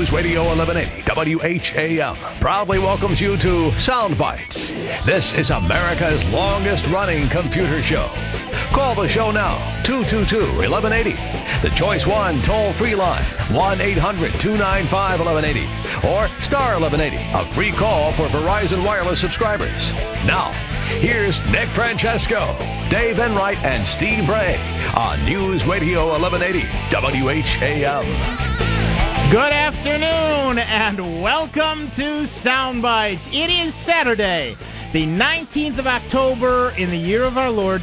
News Radio 1180 WHAM proudly welcomes you to Sound Bites. This is America's longest-running computer show. Call the show now, 222-1180. The Choice 1 toll-free line, 1-800-295-1180. Or star 1180, a free call for Verizon Wireless subscribers. Now, here's Nick Francesco, Dave Enright, and Steve Ray on News Radio 1180 WHAM. Good afternoon, and welcome to Sound Bites. It is Saturday, the 19th of October in the year of our Lord,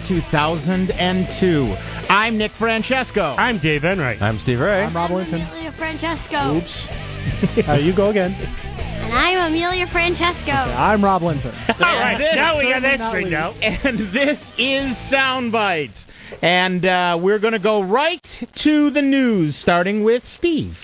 2002. I'm Nick Francesco. I'm Dave Enright. I'm Steve Ray. I'm Rob Linton. Amelia Francesco. Oops. You go again. And I'm Amelia Francesco. Okay, I'm Rob Linton. All right, now we got that straightened out. And this is Sound Bites. And we're going to go right to the news, starting with Steve.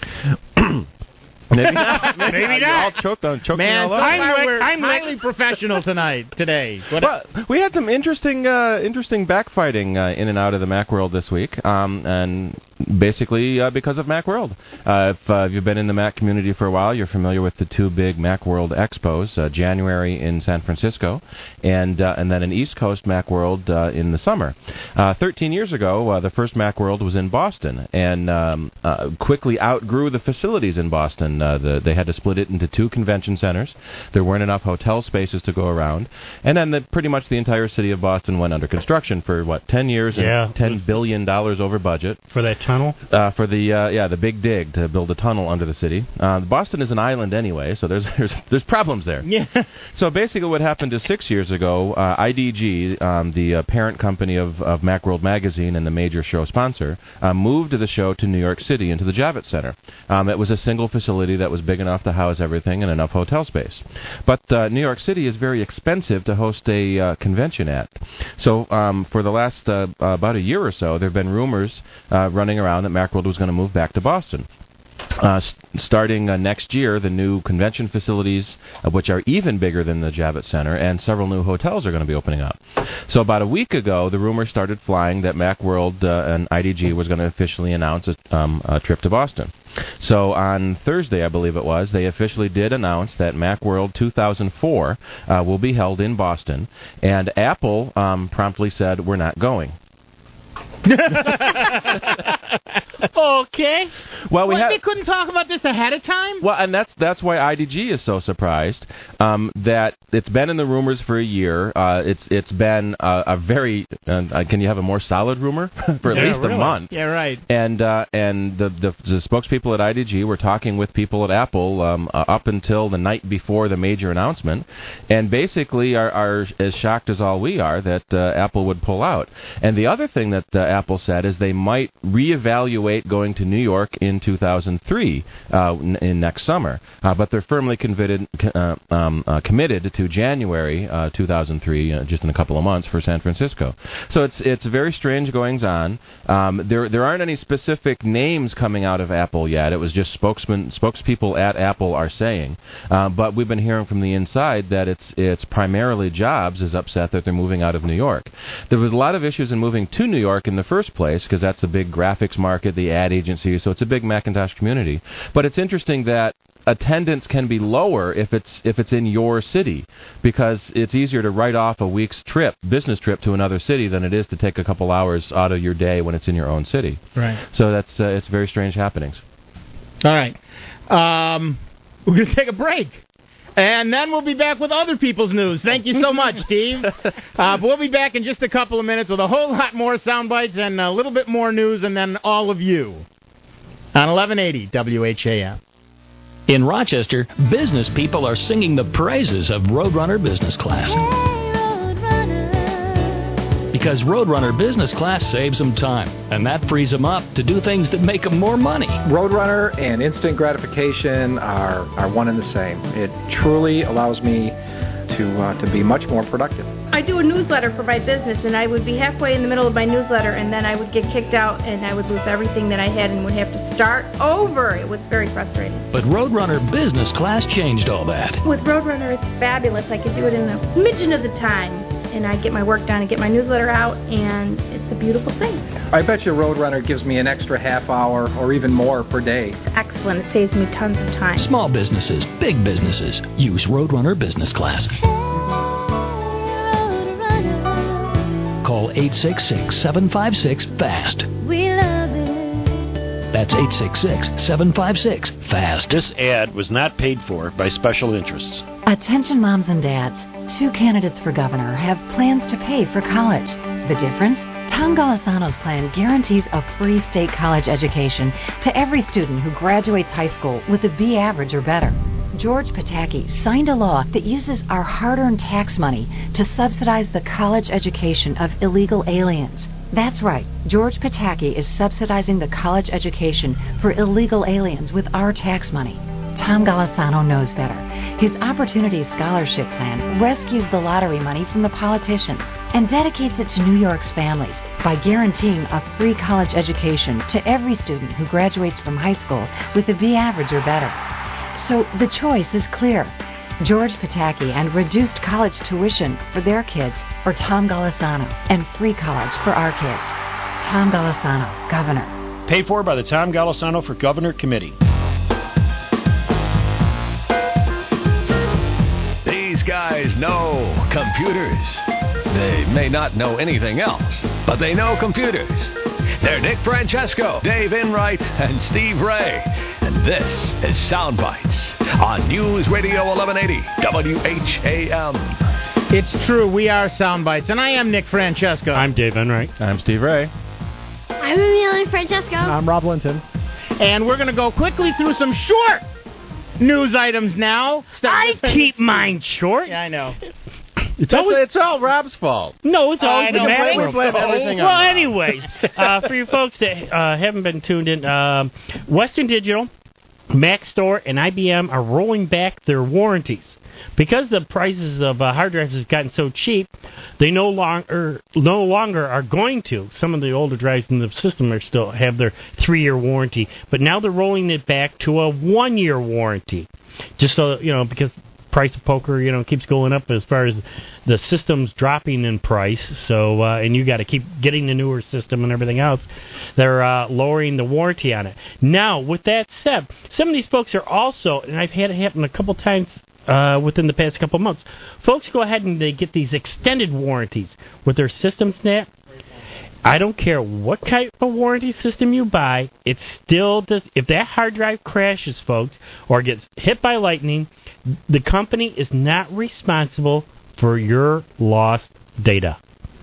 Maybe not. Maybe not. All choked on Man, all so over. far we're I'm highly professional today. Well, we had some interesting backfighting in and out of the Macworld this week, and basically because of Macworld. If you've been in the Mac community for a while, you're familiar with the two big Macworld expos, January in San Francisco, and then an East Coast Macworld in the summer. 13 years ago, the first Macworld was in Boston, and quickly outgrew the facilities in Boston. They had to split it into two convention centers. There weren't enough hotel spaces to go around, and then pretty much the entire city of Boston went under construction for 10 years and $10 billion over budget For that tunnel? for the big dig to build a tunnel under the city. Boston is an island anyway, so there's problems there. Yeah. So basically, what happened is 6 years ago, IDG, the parent company of Macworld Magazine and the major show sponsor, moved the show to New York City into the Javits Center. It was a single facility that was big enough to house everything and enough hotel space. But New York City is very expensive to host a convention at. So for the last about a year or so, there have been rumors running around that Macworld was going to move back to Boston. Starting next year, the new convention facilities, which are even bigger than the Javits Center, and several new hotels are going to be opening up. So about a week ago, the rumor started flying that Macworld and IDG was going to officially announce a trip to Boston. So on Thursday, I believe it was, they officially did announce that Macworld 2004 will be held in Boston, and Apple promptly said, we're not going. Okay. Well, they couldn't talk about this ahead of time? Well, and that's why IDG is so surprised that it's been in the rumors for a year. It's been a very can you have a more solid rumor for at least a month? Yeah, right. And the spokespeople at IDG were talking with people at Apple up until the night before the major announcement, and basically are as shocked as all we are that Apple would pull out. And the other thing that Apple said is they might reevaluate going to New York in 2003 in next summer, but they're firmly committed to January 2003, just in a couple of months, for San Francisco. So it's very strange goings on. There aren't any specific names coming out of Apple yet. It was just spokespeople at Apple are saying, but we've been hearing from the inside that it's primarily Jobs is upset that they're moving out of New York. There was a lot of issues in moving to New York in the first place because that's the big graphics market, the ad agency, so it's a big Macintosh community. But it's interesting that attendance can be lower if it's in your city, because it's easier to write off a week's business trip to another city than it is to take a couple hours out of your day when it's in your own city. Right. So that's it's very strange happenings. All right. We're going to take a break. And then we'll be back with other people's news. Thank you so much, Steve. But we'll be back in just a couple of minutes with a whole lot more sound bites and a little bit more news, and then all of you on 1180 WHAM. In Rochester, business people are singing the praises of Roadrunner Business Class. Because Roadrunner Business Class saves them time, and that frees them up to do things that make them more money. Roadrunner and instant gratification are one and the same. It truly allows me to be much more productive. I do a newsletter for my business, and I would be halfway in the middle of my newsletter, and then I would get kicked out, and I would lose everything that I had and would have to start over. It was very frustrating. But Roadrunner Business Class changed all that. With Roadrunner, it's fabulous. I could do it in a smidgen of the time. and I get my work done and get my newsletter out, and it's a beautiful thing. I bet you Roadrunner gives me an extra half hour or even more per day. It's excellent. It saves me tons of time. Small businesses, big businesses, use Roadrunner Business Class. Call 866-756-FAST. We love it. That's 866-756-FAST. This ad was not paid for by special interests. Attention moms and dads. 2 candidates for governor have plans to pay for college. The difference? Tom Golisano's plan guarantees a free state college education to every student who graduates high school with a B average or better. George Pataki signed a law that uses our hard-earned tax money to subsidize the college education of illegal aliens. That's right. George Pataki is subsidizing the college education for illegal aliens with our tax money. Tom Golisano knows better. His Opportunity Scholarship Plan rescues the lottery money from the politicians and dedicates it to New York's families by guaranteeing a free college education to every student who graduates from high school with a B average or better. So the choice is clear. George Pataki and reduced college tuition for their kids, or Tom Golisano and free college for our kids. Tom Golisano, Governor. Paid for by the Tom Golisano for Governor Committee. These guys know computers. They may not know anything else, but they know computers. They're Nick Francesco, Dave Enright, and Steve Ray. And this is Soundbites on News Radio 1180 WHAM. It's true, we are Soundbites, and I am Nick Francesco. I'm Dave Enright. I'm Steve Ray. I'm Amelia Francesco. I'm Rob Linton. And we're going to go quickly through some short news items now. I keep mine short. Yeah, I know. It's all Rob's fault. No, it's always the blame Mavericks' fault. everything on Well, Rob. anyways, for you folks that haven't been tuned in, Western Digital, Mac Store, and IBM are rolling back their warranties. Because the prices of hard drives have gotten so cheap, they no longer are going to. Some of the older drives in the system are still have their 3-year warranty, but now they're rolling it back to a 1-year warranty. Just so, because price of poker, keeps going up as far as the system's dropping in price. So, and you got to keep getting the newer system and everything else. They're lowering the warranty on it. Now, with that said, some of these folks are also, and I've had it happen a couple times within the past couple months. Folks go ahead and they get these extended warranties with their systems now. I don't care what type of warranty system you buy, it still does. If that hard drive crashes, folks, or gets hit by lightning, the company is not responsible for your lost data.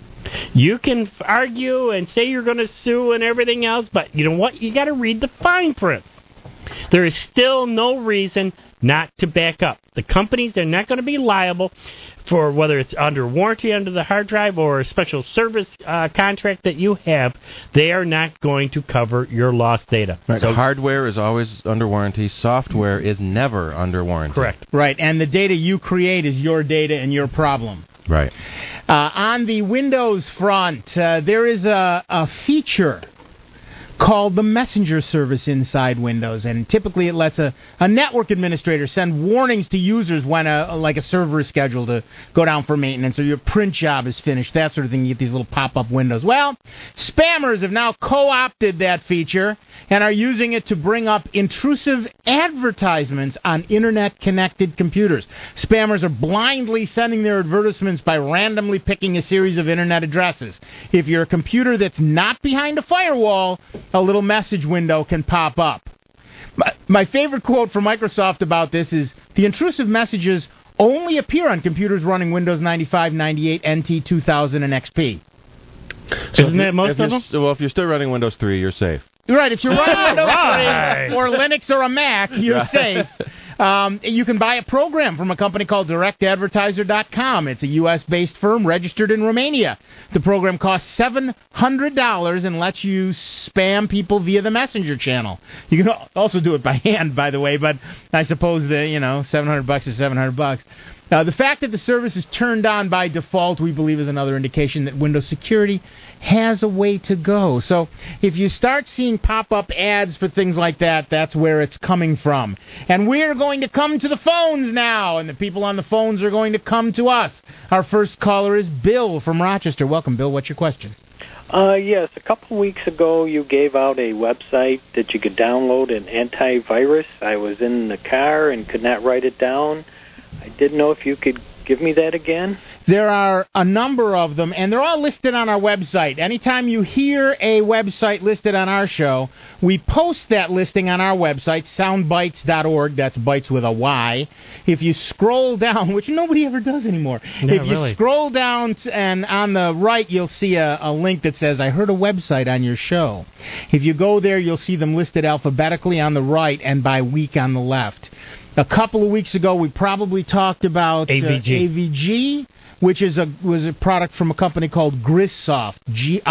You can argue and say you're going to sue and everything else, but you know what? You got to read the fine print. There is still no reason not to back up. The companies, they're not going to be liable for whether it's under warranty under the hard drive or a special service contract that you have. They are not going to cover your lost data. Right. So hardware is always under warranty. Software is never under warranty. Correct. Right, and the data you create is your data and your problem. Right. On the Windows front, there is a feature called the Messenger service inside Windows, and typically it lets a network administrator send warnings to users when a server is scheduled to go down for maintenance or your print job is finished, that sort of thing. You get these little pop-up windows. Well, spammers have now co-opted that feature and are using it to bring up intrusive advertisements on internet-connected computers. Spammers are blindly sending their advertisements by randomly picking a series of internet addresses. If you're a computer that's not behind a firewall, a little message window can pop up. My favorite quote from Microsoft about this is, the intrusive messages only appear on computers running Windows 95, 98, NT 2000, and XP. Isn't that most of them? Well, if you're still running Windows 3, you're safe. Right, if you're running Windows 3 or Linux or a Mac, you're safe. You can buy a program from a company called DirectAdvertiser.com. It's a U.S.-based firm registered in Romania. The program costs $700 and lets you spam people via the Messenger channel. You can also do it by hand, by the way, but I suppose that, $700 is $700. The fact that the service is turned on by default, we believe, is another indication that Windows security has a way to go. So if you start seeing pop-up ads for things like that, that's where it's coming from. And we're going to come to the phones now, and the people on the phones are going to come to us. Our first caller is Bill from Rochester. Welcome, Bill. What's your question? Yes, a couple weeks ago you gave out a website that you could download an antivirus. I was in the car and could not write it down. I didn't know if you could give me that again. There are a number of them, and they're all listed on our website. Anytime you hear a website listed on our show, we post that listing on our website, soundbites.org. That's bites with a Y. If you scroll down, which nobody ever does anymore, if you scroll down and on the right, you'll see a link that says, I heard a website on your show. If you go there, you'll see them listed alphabetically on the right and by week on the left. A couple of weeks ago, we probably talked about AVG, which was a product from a company called Grissoft,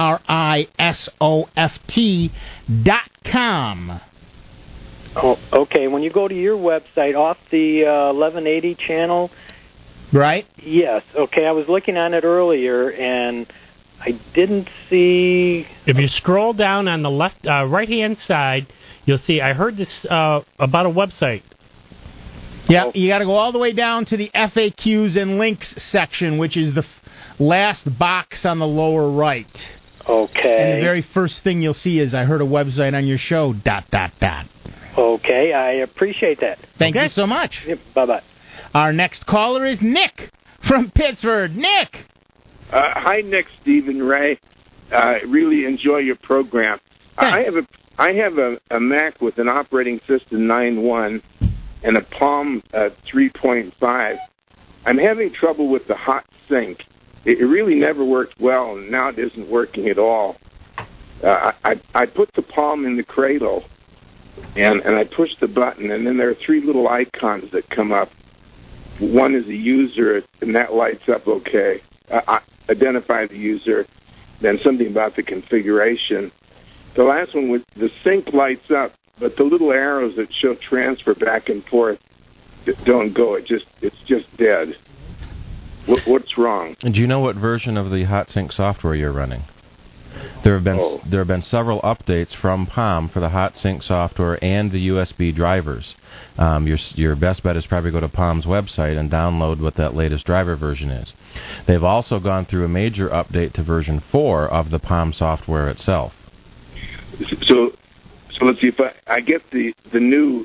GRISOFT.com. Oh, okay. When you go to your website, off the 1180 channel... Right? Yes. Okay, I was looking on it earlier, and I didn't see... If you scroll down on the left, right-hand side, you'll see, I heard this about a website. Yeah, you got to go all the way down to the FAQs and links section, which is the last box on the lower right. Okay. And the very first thing you'll see is, I heard a website on your show, ... Okay, I appreciate that. Thank you so much. Yep, bye-bye. Our next caller is Nick from Pittsford. Nick! Hi, Nick, Steve, and Ray. Really enjoy your program. Thanks. I have a Mac with an operating system 9.1 and a Palm 3.5. I'm having trouble with the hot sync. It really never worked well, and now it isn't working at all. I put the Palm in the cradle, and I push the button, and then there are three little icons that come up. One is a user, and that lights up okay. Identify the user, then something about the configuration. The last one, with the sync lights up, but the little arrows that show transfer back and forth don't go. It's just dead. What's wrong? And do you know what version of the HotSync software you're running? There have been several updates from Palm for the HotSync software and the USB drivers. Your best bet is probably go to Palm's website and download what that latest driver version is. They've also gone through a major update to version 4 of the Palm software itself. So let's see if I get the new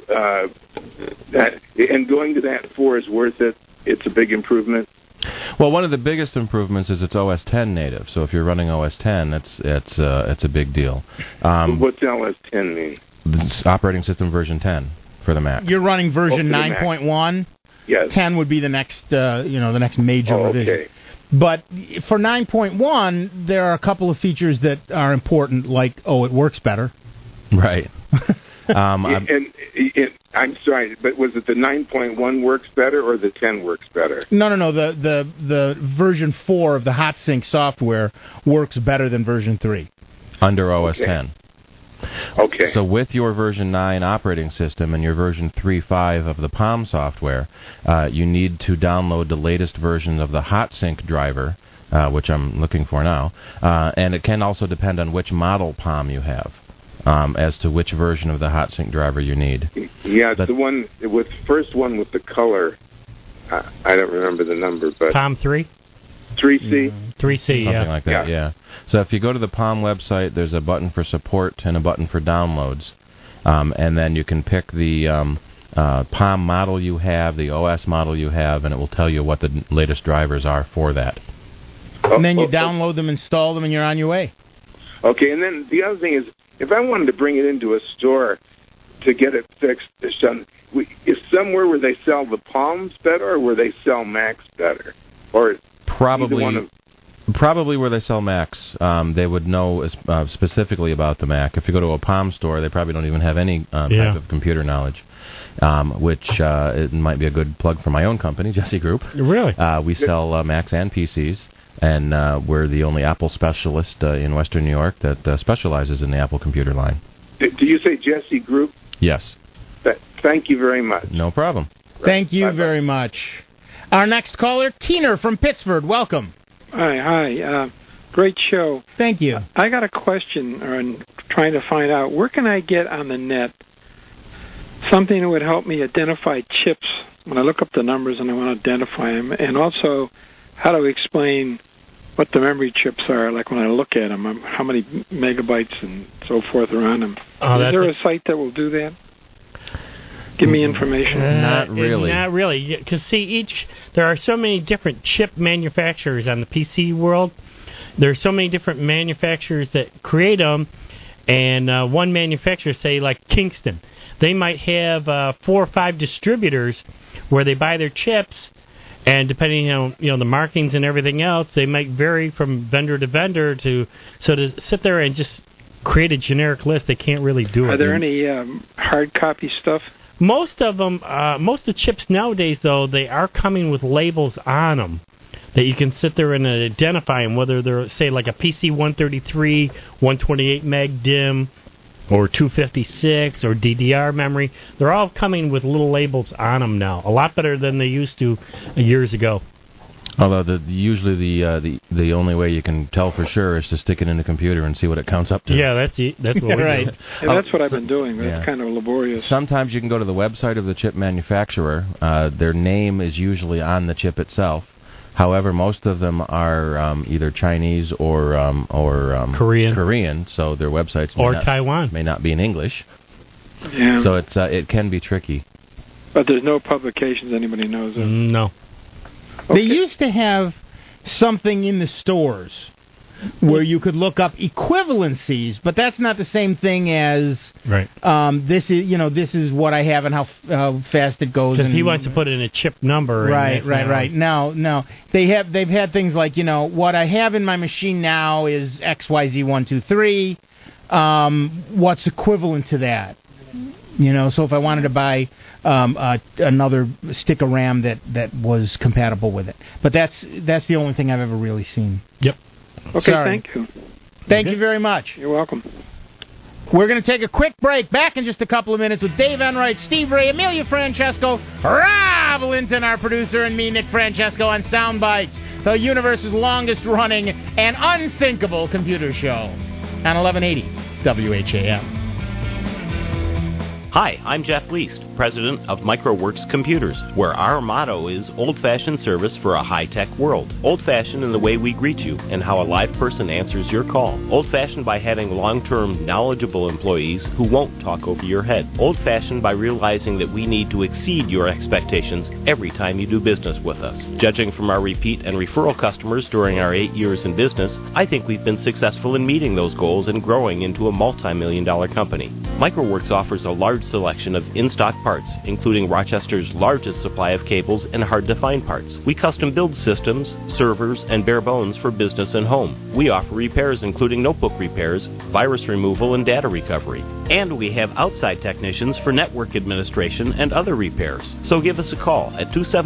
and going to that 4 is worth it. It's a big improvement. Well, one of the biggest improvements is it's OS 10 native. So if you're running OS 10, it's a big deal. What's OS 10 mean? It's operating system version 10 for the Mac. You're running version 9.1. Yes. 10 would be the next, the next major revision. Okay. But for 9.1, there are a couple of features that are important, like it works better. Right. I'm sorry, but was it the 9.1 works better or the 10 works better? No. The version 4 of the HotSync software works better than version 3. Under OS 10. Okay. So with your version 9 operating system and your version 3.5 of the Palm software, you need to download the latest version of the HotSync driver, which I'm looking for now, and it can also depend on which model Palm you have. As to which version of the HotSync driver you need. Yeah, it's the one with first one with the color. I don't remember the number, but Palm 3? 3C? 3C, Something like that, yeah. So if you go to the Palm website, there's a button for support and a button for downloads. And then you can pick the Palm model you have, the OS model you have, and it will tell you what the latest drivers are for that. And then you download them, install them, and you're on your way. Okay, and then the other thing is, if I wanted to bring it into a store to get it fixed, is somewhere where they sell the Palms better or where they sell Macs better? Or Probably where they sell Macs. They would know specifically about the Mac. If you go to a Palm store, they probably don't even have any type of computer knowledge, which it might be a good plug for my own company, Jesse Group. Really? We sell Macs and PCs. And we're the only Apple specialist in Western New York that specializes in the Apple computer line. Do you say Jesse Group? Yes. Thank you very much. No problem. Thank you very much. Our next caller, Keener from Pittsford. Welcome. Hi. Great show. Thank you. I got a question on trying to find out, where can I get on the net something that would help me identify chips when I look up the numbers and I want to identify them, and also how to explain what the memory chips are, like when I look at them, how many megabytes and so forth are on them. Is there a site that will do that? Give me information. Not really. Not really. Because, see, there are so many different chip manufacturers on the PC world. There are so many different manufacturers that create them, and one manufacturer, say, like Kingston, they might have 4 or 5 distributors where they buy their chips, and depending on the markings and everything else, they might vary from vendor to vendor. So to sit there and just create a generic list, they can't really do it. Are there any hard copy stuff? Most of them, most of the chips nowadays, though, they are coming with labels on them that you can sit there and identify them, whether they're, say, like a PC 133, 128 meg DIMM, or 256, or DDR memory. They're all coming with little labels on them now, a lot better than they used to years ago. Although usually the only way you can tell for sure is to stick it in the computer and see what it counts up to. Yeah, that's what we right. do. Yeah, that's what I've been doing. That's kind of laborious. Sometimes you can go to the website of the chip manufacturer. Their name is usually on the chip itself. However, most of them are either Chinese or Korean, so their websites Taiwan may not be in English. Yeah. So it can be tricky. But there's no publications anybody knows of. No. Okay. They used to have something in the stores where you could look up equivalencies, but that's not the same thing as right. This is what I have and how fast it goes. Because he wants to put in a chip number. Right. No. They've had things like what I have in my machine now is XYZ123. What's equivalent to that? So if I wanted to buy another stick of RAM that was compatible with it, but that's the only thing I've ever really seen. Yep. Okay, Sorry. thank you. Thank you very much. You're welcome. We're going to take a quick break. Back in just a couple of minutes with Dave Enright, Steve Ray, Amelia Francesco, Rob Linton, our producer, and me, Nick Francesco, on Soundbites, the universe's longest-running and unsinkable computer show on 1180 WHAM. Hi, I'm Jeff Least, president of MicroWorks Computers, where our motto is old-fashioned service for a high-tech world. Old-fashioned in the way we greet you and how a live person answers your call. Old-fashioned by having long-term, knowledgeable employees who won't talk over your head. Old-fashioned by realizing that we need to exceed your expectations every time you do business with us. Judging from our repeat and referral customers during our 8 years in business, I think we've been successful in meeting those goals and growing into a multi-million-dollar company. MicroWorks offers a large selection of in-stock parts, including Rochester's largest supply of cables and hard-to-find parts. We custom build systems, servers, and bare bones for business and home. We offer repairs including notebook repairs, virus removal, and data recovery. And we have outside technicians for network administration and other repairs. So give us a call at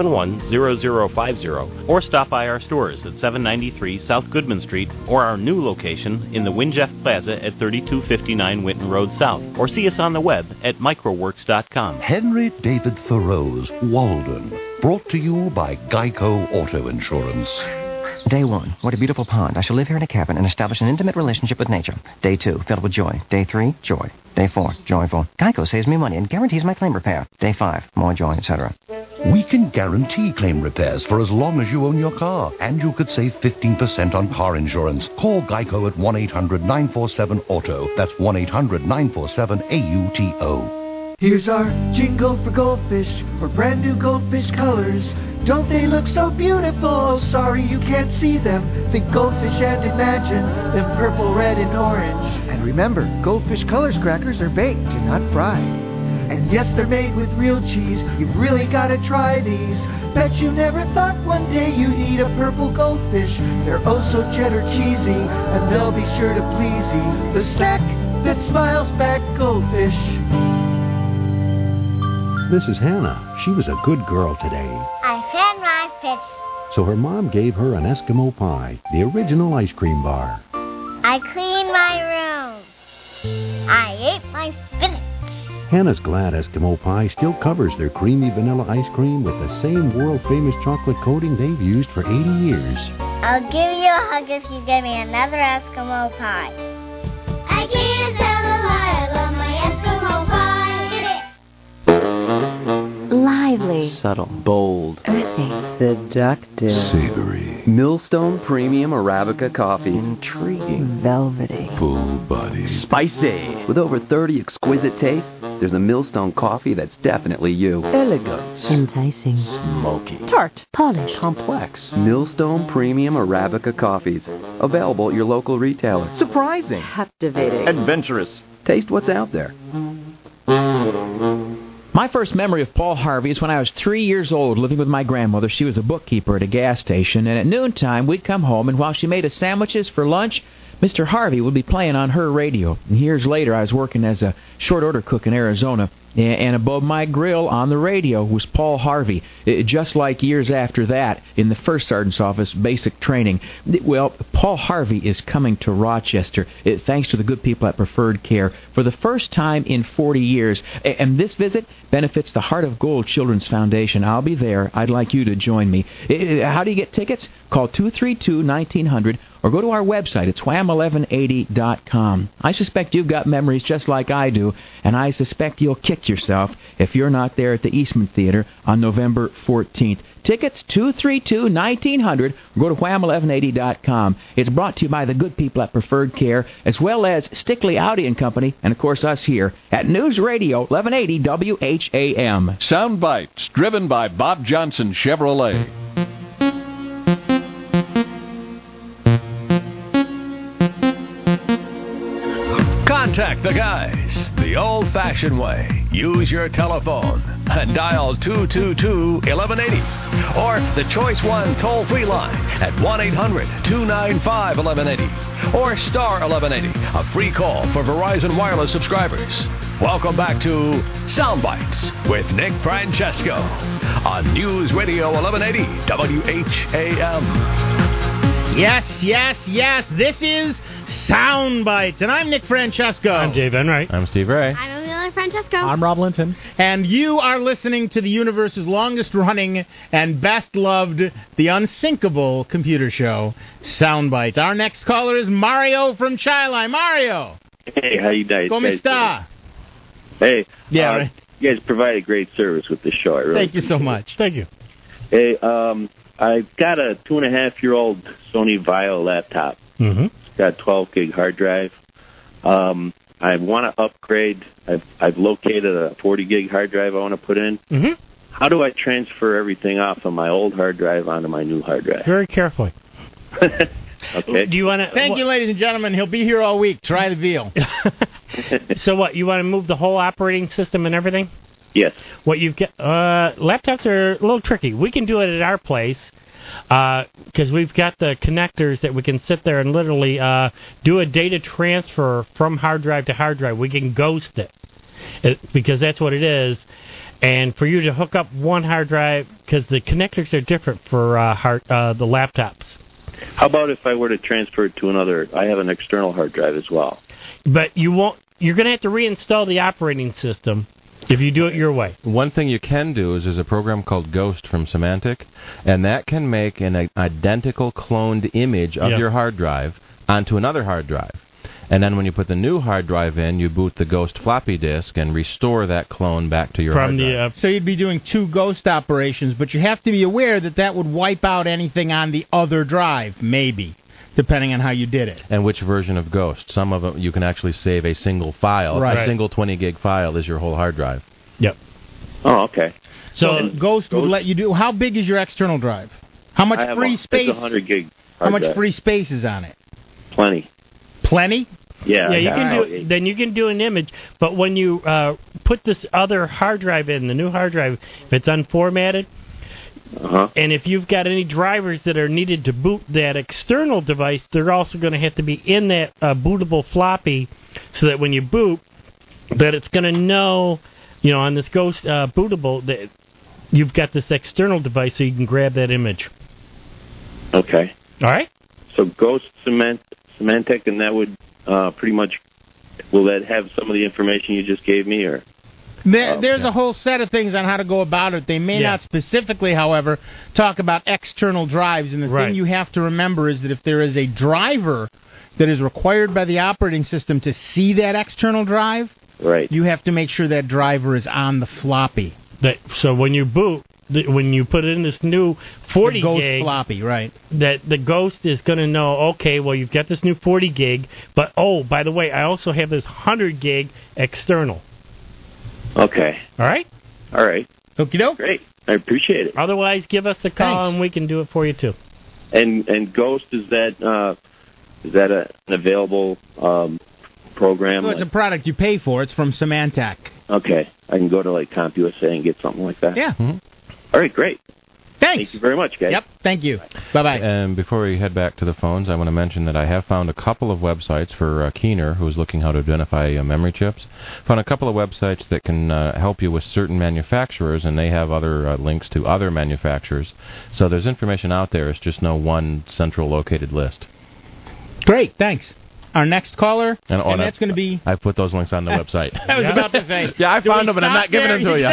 271-0050 or stop by our stores at 793 South Goodman Street or our new location in the Winjeff Plaza at 3259 Winton Road South, or see us on the web at microworks.com. Henry David Thoreau's Walden, brought to you by Geico Auto Insurance. Day 1, what a beautiful pond. I shall live here in a cabin and establish an intimate relationship with nature. Day 2, filled with joy. Day 3, joy. Day 4, joyful. Geico saves me money and guarantees my claim repair. Day 5, more joy, etc. We can guarantee claim repairs for as long as you own your car, and you could save 15% on car insurance. Call Geico at 1-800-947-AUTO. That's 1-800-947-AUTO. Here's our jingle for Goldfish, for brand new Goldfish colors. Don't they look so beautiful? Sorry you can't see them. Think Goldfish and imagine them purple, red, and orange. And remember, Goldfish Colors crackers are baked and not fried. And yes, they're made with real cheese. You've really got to try these. Bet you never thought one day you'd eat a purple goldfish. They're oh so cheddar cheesy, and they'll be sure to please you. The snack that smiles back, Goldfish. This is Hannah. She was a good girl today. I fed my fish. So her mom gave her an Eskimo pie, the original ice cream bar. I cleaned my room. I ate my spinach. Hannah's Glad Eskimo Pie still covers their creamy vanilla ice cream with the same world-famous chocolate coating they've used for 80 years. I'll give you a hug if you give me another Eskimo pie. I can't tell a lie, I love my Eskimo pie. Get it? Lively. Subtle. Bold. Earthy. Seductive. Savory. Millstone Premium Arabica coffees. Intriguing. Velvety. Full body. Spicy. With over 30 exquisite tastes, there's a Millstone coffee that's definitely you. Elegant. Enticing. Smoky. Tart. Polished. Complex. Millstone Premium Arabica coffees. Available at your local retailer. Surprising. Captivating. Adventurous. Taste what's out there. My first memory of Paul Harvey is when I was 3 years old, living with my grandmother. She was a bookkeeper at a gas station, and at noontime we'd come home, and while she made us sandwiches for lunch, Mr. Harvey would be playing on her radio. And years later, I was working as a short-order cook in Arizona, and above my grill on the radio was Paul Harvey. Just like years after that, in the first sergeant's office, basic training. Well, Paul Harvey is coming to Rochester, thanks to the good people at Preferred Care, for the first time in 40 years. And this visit benefits the Heart of Gold Children's Foundation. I'll be there. I'd like you to join me. How do you get tickets? Call 232-1900 or go to our website. It's wham1180.com. I suspect you've got memories just like I do, and I suspect you'll kick yourself if you're not there at the Eastman Theater on November 14th. Tickets 232-1900 or go to wham1180.com. It's brought to you by the good people at Preferred Care, as well as Stickley Audi and Company, and of course us here at News Radio 1180 WHAM. Sound Bites, driven by Bob Johnson Chevrolet. Contact the guys the old-fashioned way. Use your telephone and dial 222-1180 or the Choice One toll-free line at 1-800-295-1180 or star 1180, a free call for Verizon Wireless subscribers. Welcome back to Sound Bites with Nick Francesco on News Radio 1180 WHAM. Yes, yes, yes. This is Sound Bites, and I'm Nick Francesco. I'm Dave Enright. I'm Steve Ray. I'm Amelia Francesco. I'm Rob Linton. And you are listening to the universe's longest-running and best-loved, the unsinkable computer show, Sound Bites. Our next caller is Mario from Chili. Mario. Hey, how you guys? ¿Cómo está? Hey. Yeah, right. You guys provide a great service with the show. I really Thank you so much. Thank you. Hey, I've got a 2.5-year-old Sony Vaio laptop. Mm-hmm. Got a 12-gig hard drive. I want to upgrade. I've located a 40-gig hard drive I want to put in. Mm-hmm. How do I transfer everything off of my old hard drive onto my new hard drive? Very carefully. Okay. Do you want to? Thank you, ladies and gentlemen. He'll be here all week. Try the veal. So what? You want to move the whole operating system and everything? Yes. What you've got? Laptops are a little tricky. We can do it at our place. Because we've got the connectors that we can sit there and literally do a data transfer from hard drive to hard drive. We can ghost it because that's what it is. And for you to hook up one hard drive, because the connectors are different for the laptops. How about if I were to transfer it to another? I have an external hard drive as well. But you won't. You're going to have to reinstall the operating system. If you do it your way. One thing you can do is there's a program called Ghost from Symantec, and that can make an identical cloned image of your hard drive onto another hard drive. And then when you put the new hard drive in, you boot the Ghost floppy disk and restore that clone back to your hard drive. So you'd be doing two Ghost operations, but you have to be aware that would wipe out anything on the other drive, maybe, depending on how you did it. And which version of Ghost. Some of them you can actually save a single file. Right. A single 20-gig file is your whole hard drive. Yep. Oh, okay. So Ghost would let you do. How big is your external drive? How much free space? It's 100-gig. How much free space is on it? Plenty. Plenty? Yeah. Yeah, you can do. Then you can do an image. But when you put this other hard drive in, the new hard drive, if it's unformatted, and if you've got any drivers that are needed to boot that external device, they're also going to have to be in that bootable floppy, so that when you boot, that it's going to know, on this Ghost bootable, that you've got this external device, so you can grab that image. Okay. All right. So Ghost Symantec, and that would pretty much, will that have some of the information you just gave me, or? There's a whole set of things on how to go about it. They may not specifically, however, talk about external drives. And the thing you have to remember is that if there is a driver that is required by the operating system to see that external drive, you have to make sure that driver is on the floppy. So when you boot, when you put in this new 40 Ghost gig floppy, that the Ghost is going to know, okay, well, you've got this new 40 gig, but, by the way, I also have this 100 gig external. Okay. All right? All right. Okie doke. Great. I appreciate it. Otherwise, give us a call and we can do it for you, too. And Ghost, is that an available program? Well, it's a product you pay for. It's from Symantec. Okay. I can go to, CompUSA and get something like that? Yeah. Mm-hmm. All right, great. Thanks. Thank you very much, guys. Yep, thank you. Bye-bye. And before we head back to the phones, I want to mention that I have found a couple of websites for Keener, who's looking how to identify memory chips. Found a couple of websites that can help you with certain manufacturers, and they have other links to other manufacturers. So there's information out there. It's just no one central located list. Great, thanks. Our next caller, and that's going to be... I put those links on the website. I was about to say... I found them, and I'm not giving them to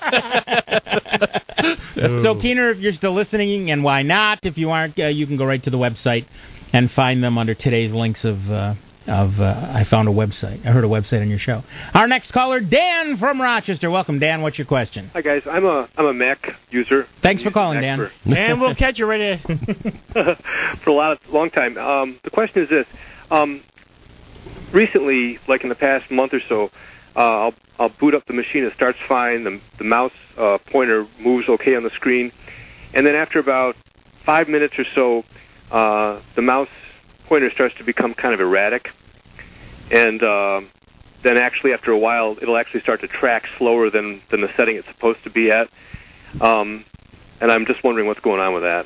you. So, Keener, if you're still listening, and why not? If you aren't, you can go right to the website and find them under today's links of I found a website. I heard a website on your show. Our next caller, Dan from Rochester. Welcome, Dan. What's your question? Hi, guys. I'm a Mac user. Thanks for calling, Dan. And we'll catch you right for a long time. The question is this. Recently, like in the past month or so, I'll boot up the machine. It starts fine. The mouse pointer moves okay on the screen. And then after about 5 minutes or so, the mouse pointer starts to become kind of erratic. And then actually after a while, it'll actually start to track slower than the setting it's supposed to be at. And I'm just wondering what's going on with that.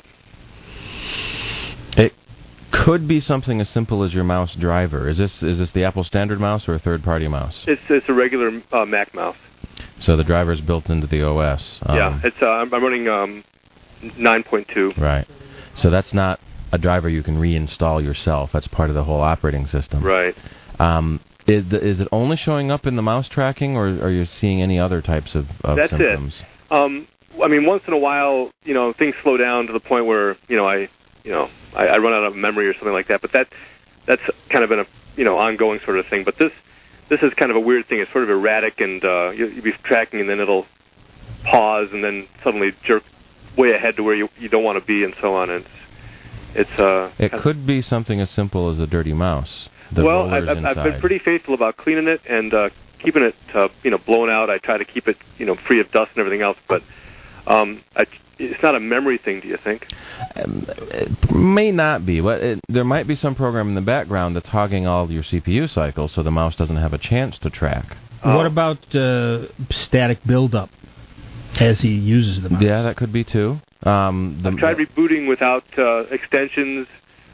It could be something as simple as your mouse driver. Is this the Apple standard mouse or a third-party mouse? It's a regular Mac mouse. So the driver's built into the OS. Yeah, it's I'm running 9.2. Right. So that's not a driver you can reinstall yourself. That's part of the whole operating system. Right. Is it only showing up in the mouse tracking, or are you seeing any other types of that's symptoms? It. I mean, once in a while, things slow down to the point where I run out of memory or something like that. But that's kind of been a ongoing sort of thing. But this is kind of a weird thing. It's sort of erratic, and you'll be tracking, and then it'll pause, and then suddenly jerk way ahead to where you don't want to be, and so on. And it could be something as simple as a dirty mouse. Well, I've been pretty faithful about cleaning it and keeping it blown out. I try to keep it free of dust and everything else, but it's not a memory thing, do you think? It may not be. There might be some program in the background that's hogging all your CPU cycles, so the mouse doesn't have a chance to track. What about static buildup as he uses the mouse? Yeah, that could be too. I've tried rebooting without extensions.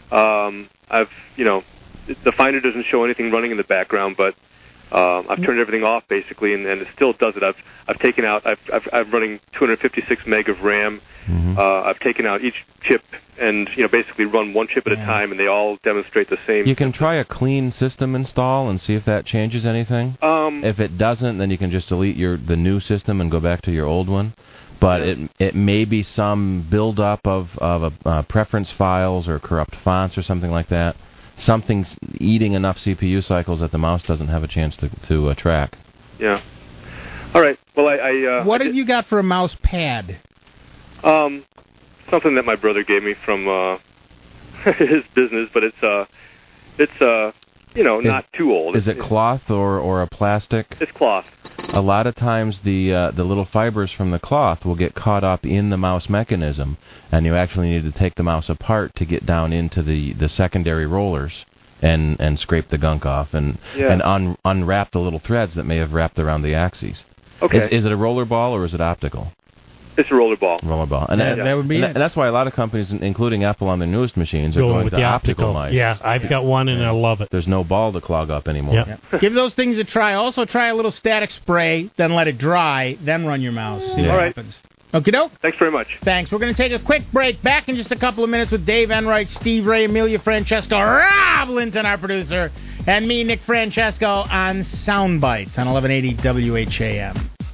The Finder doesn't show anything running in the background, but I've turned everything off basically, and it still does it. I've taken out. I'm running 256 meg of RAM. Mm-hmm. I've taken out each chip and basically run one chip at a time, and they all demonstrate the same. You can try a clean system install and see if that changes anything. If it doesn't, then you can just delete the new system and go back to your old one. But it may be some buildup of preference files or corrupt fonts or something like that. Something's eating enough CPU cycles that the mouse doesn't have a chance to track. Yeah. All right. Well, what have you got for a mouse pad? Something that my brother gave me from his business, but it's not too old. Is it cloth or a plastic? It's cloth. A lot of times the little fibers from the cloth will get caught up in the mouse mechanism, and you actually need to take the mouse apart to get down into the secondary rollers and scrape the gunk off and unwrap the little threads that may have wrapped around the axes. Okay. Is it a roller ball or is it optical? It's a roller ball. Roller ball. And that would be it. And that's why a lot of companies, including Apple on their newest machines, are going with to the optical mice. Yeah, I've got one and I love it. There's no ball to clog up anymore. Yep. Give those things a try. Also try a little static spray, then let it dry, then run your mouse. See what happens. Okie doke. Thanks very much. Thanks. We're going to take a quick break. Back in just a couple of minutes with Dave Enright, Steve Ray, Amelia Francesco, Rob Linton, our producer, and me, Nick Francesco, on Soundbites on 1180 WHAM.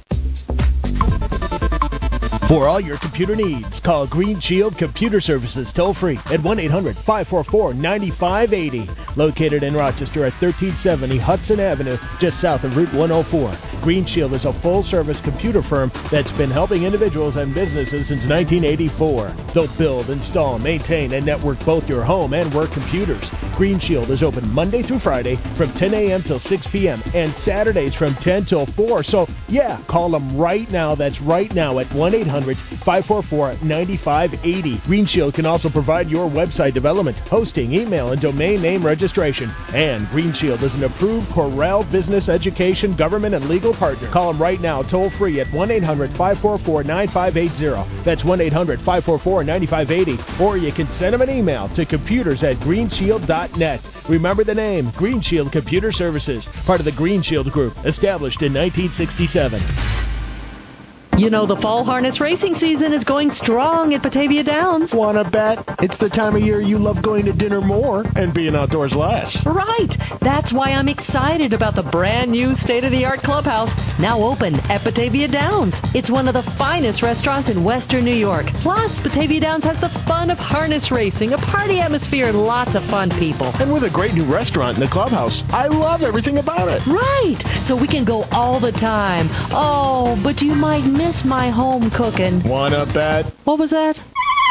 For all your computer needs, call Green Shield Computer Services toll-free at 1-800-544-9580. Located in Rochester at 1370 Hudson Avenue, just south of Route 104. Green Shield is a full-service computer firm that's been helping individuals and businesses since 1984. They'll build, install, maintain, and network both your home and work computers. Green Shield is open Monday through Friday from 10 a.m. till 6 p.m. and Saturdays from 10 till 4. So, yeah, call them right now. That's right now at 1-800-544-9580. Green Shield can also provide your website development, hosting, email, and domain name registration. And Green Shield is an approved Corral business, education, government, and legal partner. Call them right now, toll-free at 1-800-544-9580. That's 1-800-544-9580. Or you can send them an email to computers@greenshield.net. Remember the name, Green Shield Computer Services, part of the Green Shield Group, established in 1967. You know, the fall harness racing season is going strong at Batavia Downs. Wanna bet? It's the time of year you love going to dinner more and being outdoors less. Right. That's why I'm excited about the brand new state-of-the-art clubhouse now open at Batavia Downs. It's one of the finest restaurants in Western New York. Plus, Batavia Downs has the fun of harness racing, a party atmosphere, and lots of fun people. And with a great new restaurant in the clubhouse, I love everything about it. Right. So we can go all the time. Oh, but you might miss my home cooking. Wanna bet? What was that?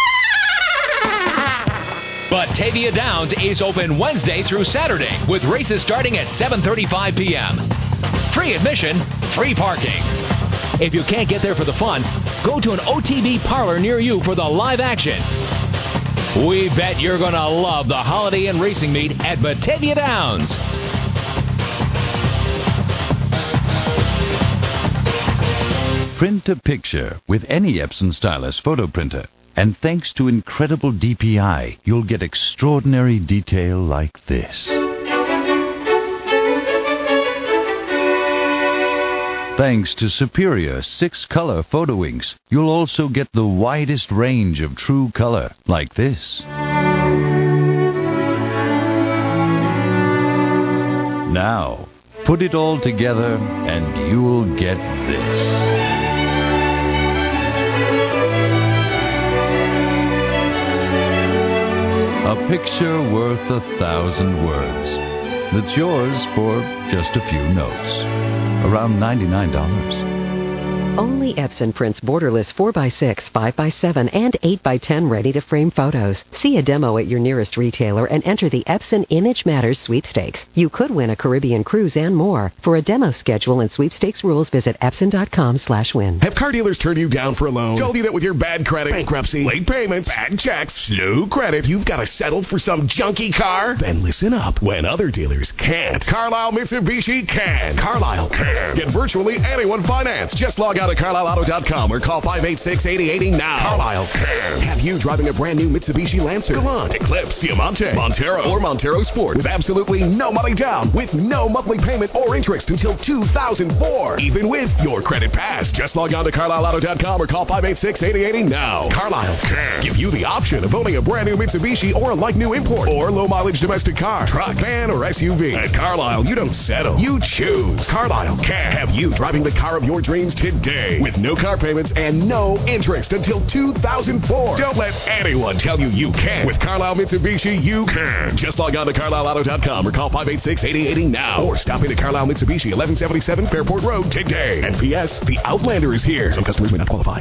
Batavia Downs is open Wednesday through Saturday with races starting at 7:35 p.m. Free admission, free parking. If you can't get there for the fun, go to an OTB parlor near you for the live action. We bet you're going to love the holiday and racing meet at Batavia Downs. Print a picture with any Epson stylus photo printer. And thanks to incredible DPI, you'll get extraordinary detail like this. Thanks to superior 6-color photo inks, you'll also get the widest range of true color like this. Now, put it all together and you'll get this. A picture worth 1,000 words. That's yours for just a few notes. Around $99. Only Epson prints borderless 4x6, 5x7, and 8x10 ready-to-frame photos. See a demo at your nearest retailer and enter the Epson Image Matters sweepstakes. You could win a Caribbean cruise and more. For a demo schedule and sweepstakes rules, visit Epson.com/win. Have car dealers turned you down for a loan? Told you that with your bad credit, bankruptcy, late payments, bad checks, slow credit, you've got to settle for some junky car? Then listen up. When other dealers can't, Carlisle Mitsubishi can. Carlisle can. Get virtually anyone financed. Just log out to CarlisleAuto.com or call 586-8080 now. Carlisle can have you driving a brand new Mitsubishi Lancer, Galant, Eclipse, Diamante, Montero, or Montero Sport with absolutely no money down, with no monthly payment or interest until 2004, even with your credit pass. Just log on to CarlisleAuto.com or call 586-8080 now. Carlisle can give you the option of owning a brand new Mitsubishi or a like-new import or low-mileage domestic car, truck, van, or SUV. At Carlisle, you don't settle. You choose. Carlisle can have you driving the car of your dreams today with no car payments and no interest until 2004. Don't let anyone tell you you can't. With Carlisle Mitsubishi, you can. Just log on to CarlisleAuto.com or call 586-8080 now. Or stop in at Carlisle Mitsubishi, 1177 Fairport Road today. And P.S. The Outlander is here. Some customers may not qualify.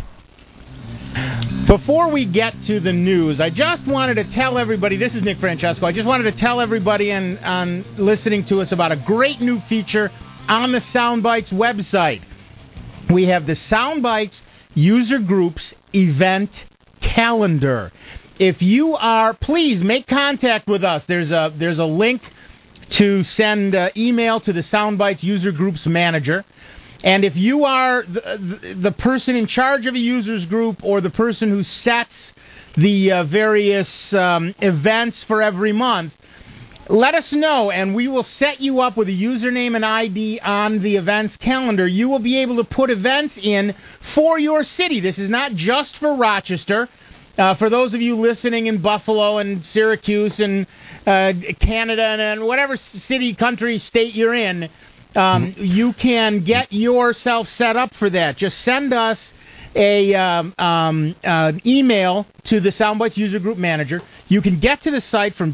Before we get to the news, I just wanted to tell everybody, this is Nick Francesco, I just wanted to tell everybody on listening to us about a great new feature on the Soundbites website. We have the Soundbites User Groups Event Calendar. If you are, please make contact with us. There's a link to send email to the Soundbites User Groups Manager. And if you are the person in charge of a users group or the person who sets the various events for every month, let us know, and we will set you up with a username and ID on the events calendar. You will be able to put events in for your city. This is not just for Rochester. For those of you listening in Buffalo and Syracuse and Canada and whatever city, country, state you're in, you can get yourself set up for that. Just send us email to the Soundbites user group manager. You can get to the site from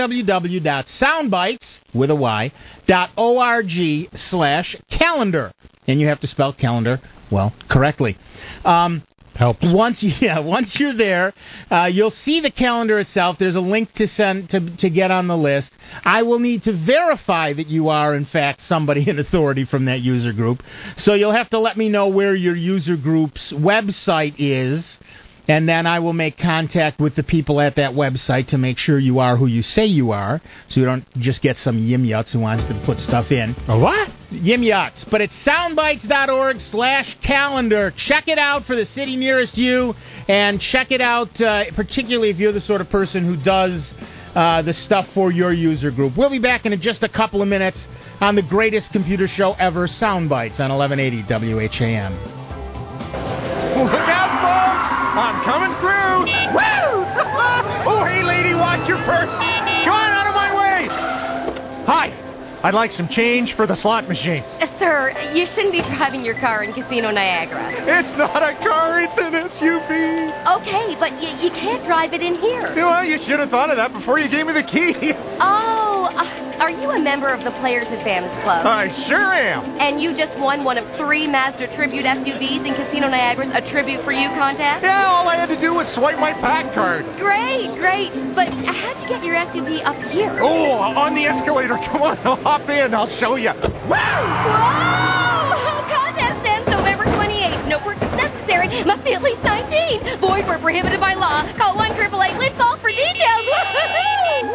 www.soundbites.org/calendar. And you have to spell calendar, well, correctly. Helps. Once you're there, you'll see the calendar itself. There's a link to send to get on the list. I will need to verify that you are, in fact, somebody in authority from that user group. So you'll have to let me know where your user group's website is, and then I will make contact with the people at that website to make sure you are who you say you are, so you don't just get some yimyuts who wants to put stuff in. A what? Yimyuts. But it's soundbites.org/calendar. Check it out for the city nearest you, and check it out particularly if you're the sort of person who does the stuff for your user group. We'll be back in just a couple of minutes on the greatest computer show ever, Soundbites, on 1180 WHAM. Look out, folks! I'm coming through! Woo! Oh, hey, lady, watch your purse! Come on, out of my way! Hi, I'd like some change for the slot machines. Sir, you shouldn't be driving your car in Casino Niagara. It's not a car, it's an SUV. Okay, but you can't drive it in here. Well, you should have thought of that before you gave me the key. Oh, are you a member of the Players Advantage Club? I sure am. And you just won one of 3 Mazda Tribute SUVs in Casino Niagara's A Tribute for You contest? Yeah, all I had to do was swipe my pack card. Great. But how'd you get your SUV up here? Oh, on the escalator. Come on, I'll hop in. I'll show you. Whoa! Contest ends November 28th. No purchase necessary. Must be at least 19. Void where prohibited by law. Call 1-888-LIFT-OFF for details. Woo-hoo!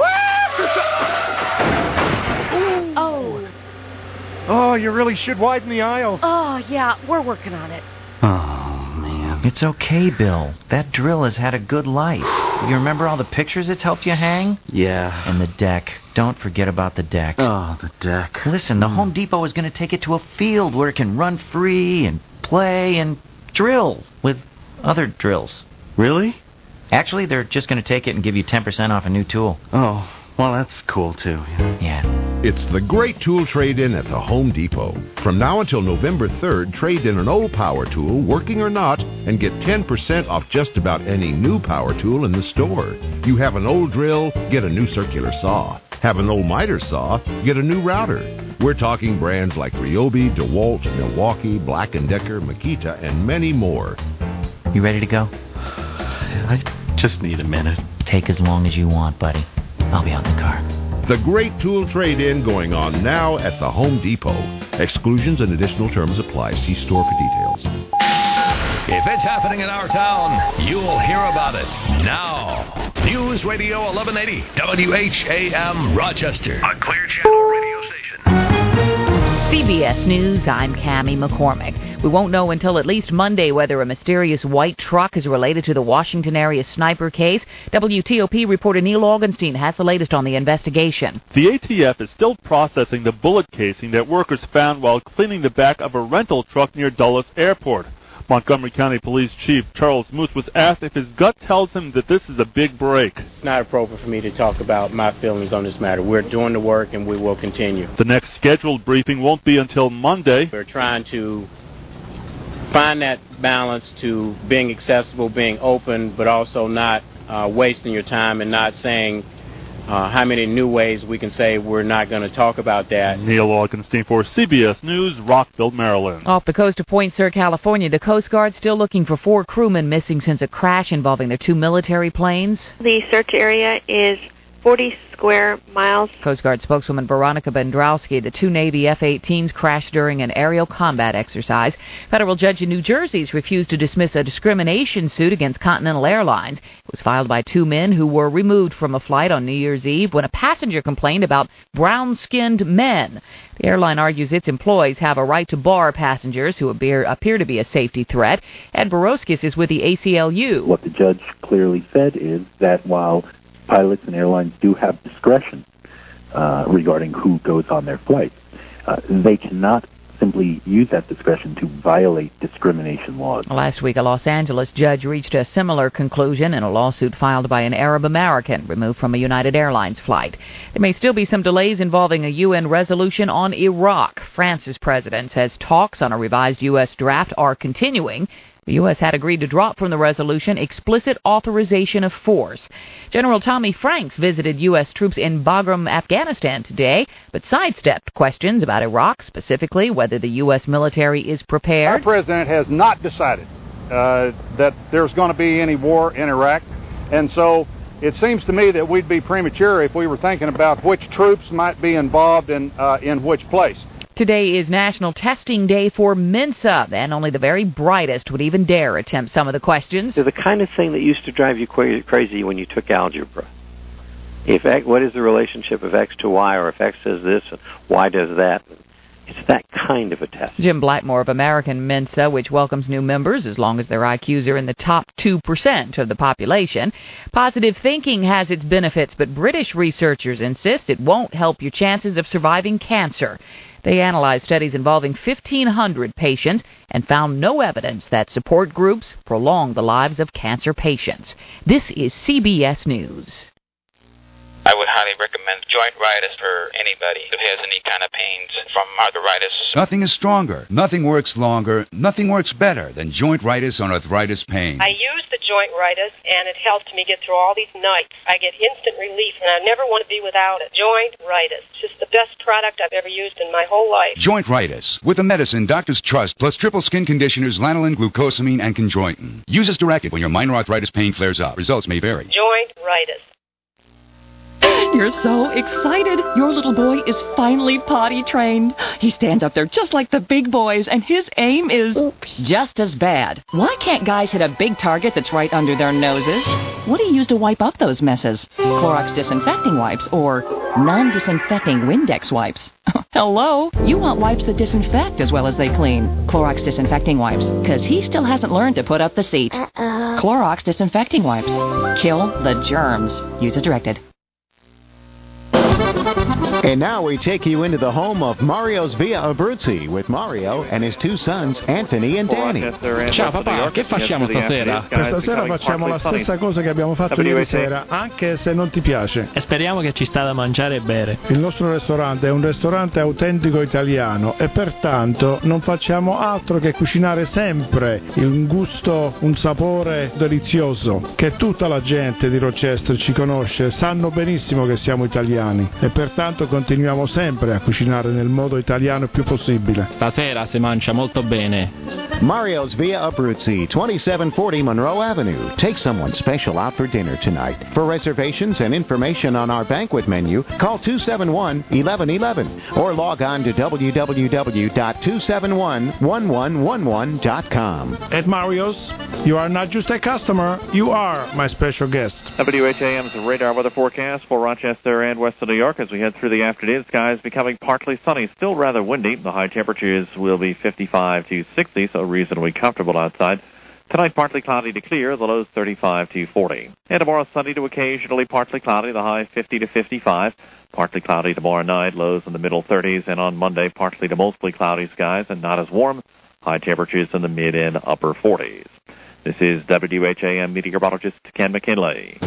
Oh, you really should widen the aisles. Oh, yeah, we're working on it. Oh, man. It's okay, Bill. That drill has had a good life. You remember all the pictures it's helped you hang? Yeah. And the deck. Don't forget about the deck. Oh, the deck. Listen, the Home Depot is going to take it to a field where it can run free and play and drill with other drills. Really? Actually, they're just going to take it and give you 10% off a new tool. Oh, well, that's cool, too. Yeah. It's the great tool trade-in at the Home Depot. From now until November 3rd, trade in an old power tool, working or not, and get 10% off just about any new power tool in the store. You have an old drill, get a new circular saw. Have an old miter saw, get a new router. We're talking brands like Ryobi, DeWalt, Milwaukee, Black & Decker, Makita, and many more. You ready to go? I just need a minute. Take as long as you want, buddy. I'll be on the car. The great tool trade-in going on now at the Home Depot. Exclusions and additional terms apply. See store for details. If it's happening in our town, you'll hear about it now. News Radio 1180 WHAM Rochester, a Clear Channel radio station. CBS News, I'm Cammie McCormick. We won't know until at least Monday whether a mysterious white truck is related to the Washington area sniper case. WTOP reporter Neil Augenstein has the latest on the investigation. The ATF is still processing the bullet casing that workers found while cleaning the back of a rental truck near Dulles Airport. Montgomery County Police Chief Charles Muth was asked if his gut tells him that this is a big break. It's not appropriate for me to talk about my feelings on this matter. We're doing the work and we will continue. The next scheduled briefing won't be until Monday. We're trying to find that balance to being accessible, being open, but also not wasting your time and not saying how many new ways we can say we're not going to talk about that. Neil Augenstein for CBS News, Rockville, Maryland. Off the coast of Point Sur, California, the Coast Guard's still looking for 4 crewmen missing since a crash involving their 2 military planes. The search area is 40 square miles. Coast Guard spokeswoman Veronica Bendrowski, the 2 Navy F-18s crashed during an aerial combat exercise. Federal judge in New Jersey's refused to dismiss a discrimination suit against Continental Airlines. It was filed by 2 men who were removed from a flight on New Year's Eve when a passenger complained about brown-skinned men. The airline argues its employees have a right to bar passengers who appear to be a safety threat. Ed Boroskis is with the ACLU. What the judge clearly said is that while pilots and airlines do have discretion regarding who goes on their flights, they cannot simply use that discretion to violate discrimination laws. Last week, a Los Angeles judge reached a similar conclusion in a lawsuit filed by an Arab American removed from a United Airlines flight. There may still be some delays involving a UN resolution on Iraq. France's president says talks on a revised U.S. draft are continuing. The U.S. had agreed to drop from the resolution explicit authorization of force. General Tommy Franks visited U.S. troops in Bagram, Afghanistan today, but sidestepped questions about Iraq, specifically whether the U.S. military is prepared. Our president has not decided that there's going to be any war in Iraq, and so it seems to me that we'd be premature if we were thinking about which troops might be involved in which place. Today is National Testing Day for Mensa, and only the very brightest would even dare attempt some of the questions. They're the kind of thing that used to drive you crazy when you took algebra. What is the relationship of X to Y, or if X does this, and Y does that? It's that kind of a test. Jim Blackmore of American Mensa, which welcomes new members as long as their IQs are in the top 2% of the population. Positive thinking has its benefits, but British researchers insist it won't help your chances of surviving cancer. They analyzed studies involving 1,500 patients and found no evidence that support groups prolong the lives of cancer patients. This is CBS News. I would highly recommend jointritis for anybody who has any kind of pains from arthritis. Nothing is stronger, nothing works longer, nothing works better than jointritis on arthritis pain. I used the jointritis, and it helped me get through all these nights. I get instant relief, and I never want to be without it. Jointritis. It's just the best product I've ever used in my whole life. Jointritis, with the medicine doctors trust, plus triple skin conditioners, lanolin, glucosamine, and chondroitin. Use as directed when your minor arthritis pain flares up. Results may vary. Jointritis. You're so excited. Your little boy is finally potty trained. He stands up there just like the big boys, and his aim is just as bad. Why can't guys hit a big target that's right under their noses? What do you use to wipe up those messes? Clorox disinfecting wipes or non-disinfecting Windex wipes? Hello? You want wipes that disinfect as well as they clean. Clorox disinfecting wipes, because he still hasn't learned to put up the seat. Clorox disinfecting wipes. Kill the germs. Use as directed. And now we take you into the home of Mario's Via Abruzzi with Mario and his two sons, Anthony and Danny. Ciao papà, che facciamo stasera? Questa sera facciamo la stessa cosa che abbiamo fatto ieri sera, anche se non ti piace. E speriamo che ci sta da mangiare e bere. Il nostro ristorante è un ristorante autentico italiano e pertanto non facciamo altro che cucinare sempre un gusto, un sapore delizioso, che tutta la gente di Rochester ci conosce, sanno benissimo che siamo italiani e pertanto continuiamo sempre a cucinare nel modo italiano il più possibile. Stasera si mangia molto bene. Mario's Via Abruzzi, 2740 Monroe Avenue. Take someone special out for dinner tonight. For reservations and information on our banquet menu, call 271-1111 or log on to www.271-1111.com. At Mario's, you are not just a customer, you are my special guest. WHAM's radar weather forecast for Rochester and western New York as we head through the afternoon. Skies becoming partly sunny, still rather windy. The high temperatures will be 55 to 60, so reasonably comfortable outside. Tonight, partly cloudy to clear, the lows 35 to 40. And tomorrow, sunny to occasionally partly cloudy, the high 50 to 55. Partly cloudy tomorrow night, lows in the middle 30s. And on Monday, partly to mostly cloudy skies and not as warm. High temperatures in the mid and upper 40s. This is WHAM meteorologist Ken McKinley.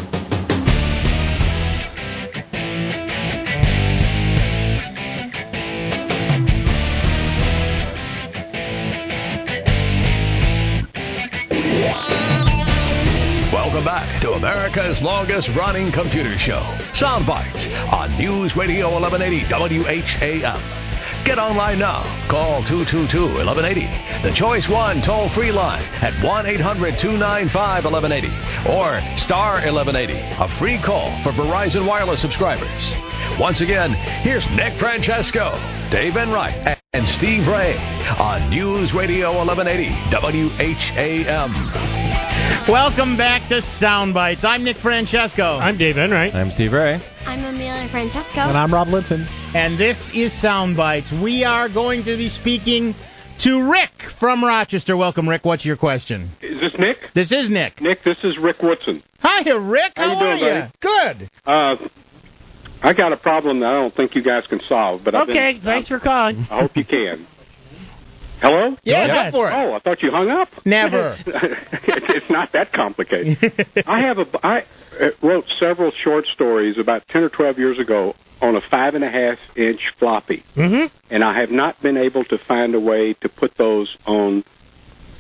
Welcome back to America's longest-running computer show, Soundbites, on News Radio 1180 WHAM. Get online now. Call 222-1180. The Choice 1 toll-free line at 1-800-295-1180 or star 1180, a free call for Verizon Wireless subscribers. Once again, here's Nick Francesco, Dave Enright, and Steve Ray on News Radio 1180 WHAM. Welcome back to Soundbites. I'm Nick Francesco. I'm Dave Enright. I'm Steve Ray. I'm Amelia Francesco. And I'm Rob Linton. And this is Soundbites. We are going to be speaking to Rick from Rochester. Welcome, Rick. What's your question? Is this Nick? This is Nick. Nick, this is Rick Woodson. Hi, Rick. How you doing, are you? Good. I got a problem that I don't think you guys can solve. But thanks for calling. I hope you can. Hello? Yeah, go for it. Oh, I thought you hung up. Never. It's not that complicated. I wrote several short stories about 10 or 12 years ago on a 5.5-inch floppy. Mm-hmm. And I have not been able to find a way to put those on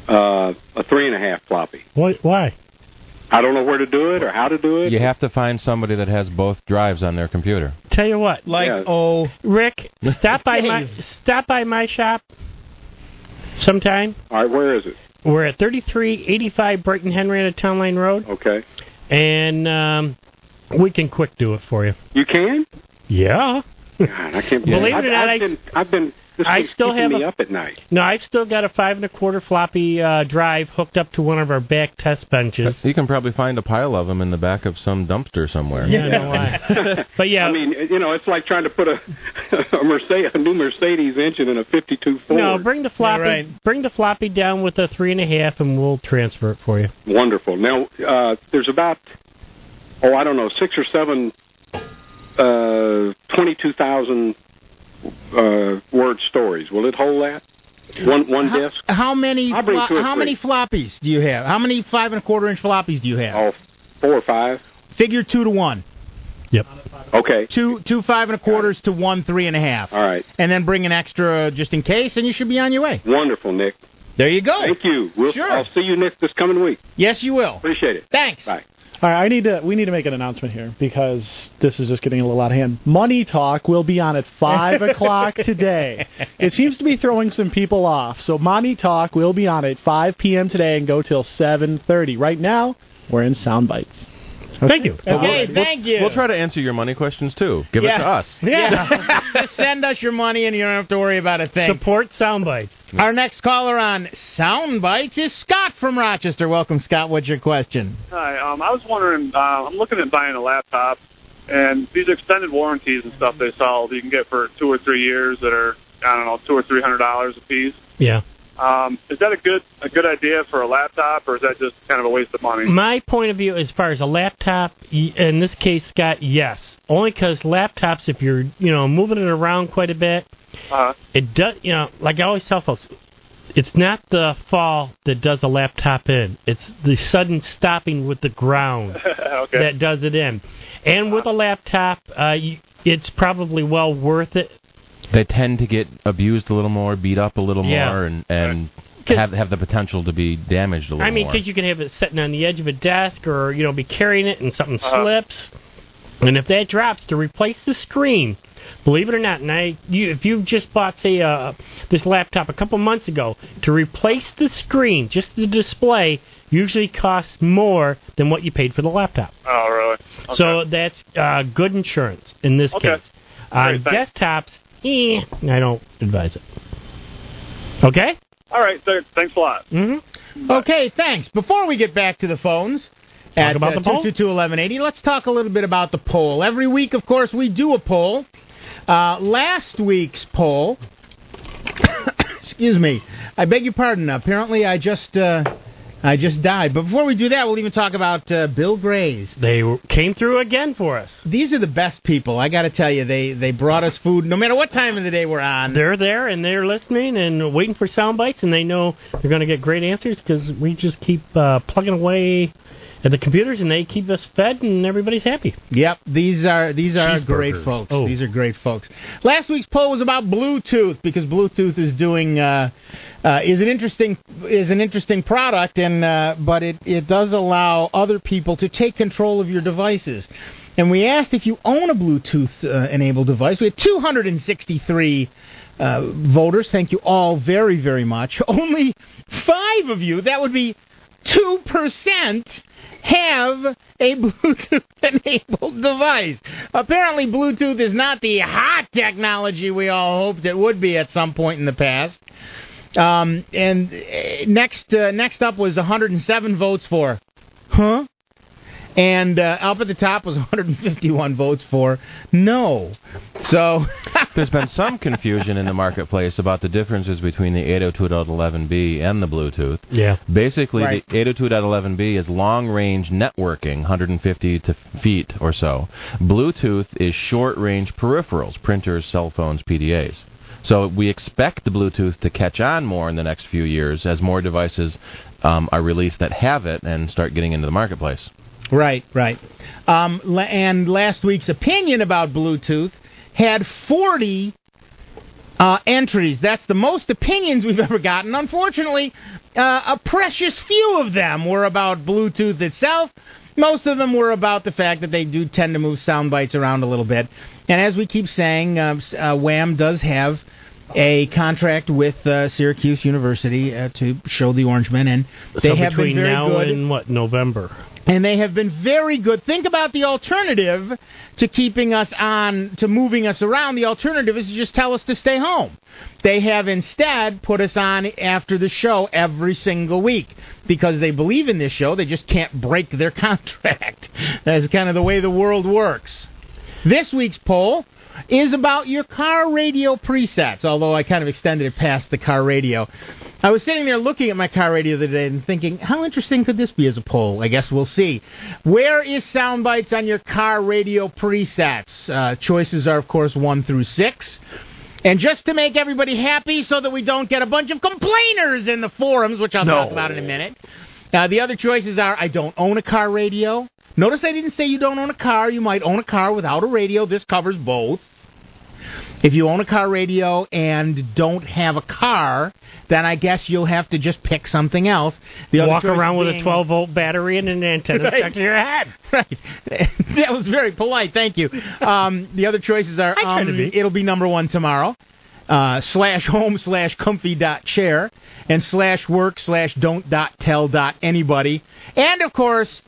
a 3.5 floppy. Why? I don't know where to do it or how to do it. You have to find somebody that has both drives on their computer. Tell you what, Rick, stop by my shop sometime. All right, where is it? We're at 3385 Brighton Henrietta Town Line Road. Okay. And we can quick do it for you. You can? Yeah. God, I can't believe it or not. I've been. I still have me up at night. No, I've still got a 5 1/4 floppy drive hooked up to one of our back test benches. You can probably find a pile of them in the back of some dumpster somewhere. Yeah, I know why. But yeah, I mean, it's like trying to put a new Mercedes engine in a '52 Ford. No, bring the floppy. Right. Bring the floppy down with a 3.5, and we'll transfer it for you. Wonderful. Now, there's about 6 or 7 22,000 word stories. Will it hold that? One disc? How many I'll bring 2 or 3. how many floppies do you have? How many 5 1/4 inch floppies do you have? Oh, 4 or 5. Figure 2 to 1. Yep. Okay. Two 5 1/4s to 1 3.5. All right. And then bring an extra just in case, and you should be on your way. Wonderful, Nick. There you go. Thank you. Sure. I'll see you this coming week. Yes, you will. Appreciate it. Thanks. Bye. All right, we need to make an announcement here because this is just getting a little out of hand. Money Talk will be on at 5 o'clock today. It seems to be throwing some people off. So Money Talk will be on at 5 p.m. today and go till 7:30. Right now, we're in sound bites. Okay. Thank you. Okay, thank you. We'll try to answer your money questions, too. Give it to us. Yeah. Just send us your money and you don't have to worry about a thing. Support Soundbites. Our next caller on Soundbites is Scott from Rochester. Welcome, Scott. What's your question? Hi. I was wondering, I'm looking at buying a laptop, and these extended warranties and stuff they sell you can get for 2 or 3 years that are, $200 or $300 a piece. Yeah. Is that a good idea for a laptop, or is that just kind of a waste of money? My point of view, as far as a laptop, in this case, Scott, yes. Only because laptops, if you're moving it around quite a bit, it does. Like I always tell folks, it's not the fall that does a laptop in. It's the sudden stopping with the ground that does it in. And with a laptop, it's probably well worth it. They tend to get abused a little more, beat up a little more, and have the potential to be damaged a little more. I mean, because you can have it sitting on the edge of a desk or, be carrying it and something slips. And if that drops, to replace the screen, believe it or not, if you've just bought, say, this laptop a couple months ago, to replace the screen, just the display, usually costs more than what you paid for the laptop. Oh, really? Okay. So that's good insurance in this case. On desktops, I don't advise it. Okay? All right, thanks a lot. Mm-hmm. Okay, thanks. Before we get back to the phones at 222-1180, let's talk a little bit about the poll. Every week, of course, we do a poll. Last week's poll, excuse me, I beg your pardon. Apparently, I just died. But before we do that, we'll even talk about Bill Gray's. They came through again for us. These are the best people. I got to tell you, they brought us food no matter what time of the day we're on. They're there, and they're listening and waiting for sound bites, and they know they're going to get great answers because we just keep plugging away at the computers, and they keep us fed, and everybody's happy. Yep, these are great folks. Oh. These are great folks. Last week's poll was about Bluetooth because Bluetooth is doing is an interesting product, and but it does allow other people to take control of your devices. And we asked if you own a Bluetooth enabled device. We had 263 voters. Thank you all very, very much. Only 5 of you, that would be 2%, have a Bluetooth-enabled device. Apparently, Bluetooth is not the hot technology we all hoped it would be at some point in the past. And next up was 107 votes for, huh? And up at the top was 151 votes for no. So there's been some confusion in the marketplace about the differences between the 802.11b and the Bluetooth. Yeah. Basically, Right. the 802.11b is long-range networking, 150 feet or so. Bluetooth is short-range peripherals, printers, cell phones, PDAs. So we expect the Bluetooth to catch on more in the next few years as more devices are released that have it and start getting into the marketplace. Right. And last week's opinion about Bluetooth had 40 entries. That's the most opinions we've ever gotten. Unfortunately, a precious few of them were about Bluetooth itself. Most of them were about the fact that they do tend to move sound bites around a little bit. And as we keep saying, Wham does have a contract with Syracuse University to show the Orangemen, and they have been very now good. And November? And they have been very good. Think about the alternative to keeping us on, to moving us around. The alternative is to just tell us to stay home. They have instead put us on after the show every single week because they believe in this show. They just can't break their contract. That's kind of the way the world works. This week's poll is about your car radio presets, although I kind of extended it past the car radio. I was sitting there looking at my car radio the other day and thinking, how interesting could this be as a poll? I guess we'll see. Where is sound bites on your car radio presets? Choices are, of course, 1 through 6. And just to make everybody happy so that we don't get a bunch of complainers in the forums, which I'll talk about in a minute, the other choices are, I don't own a car radio. Notice I didn't say you don't own a car. You might own a car without a radio. This covers both. If you own a car radio and don't have a car, then I guess you'll have to just pick something else. Walk around with a 12-volt battery and an antenna stuck to your head. Right. That was very polite. Thank you. The other choices are it'll be number 1 tomorrow, /home/comfy.chair, and /work/don't.tell.anybody. And, of course,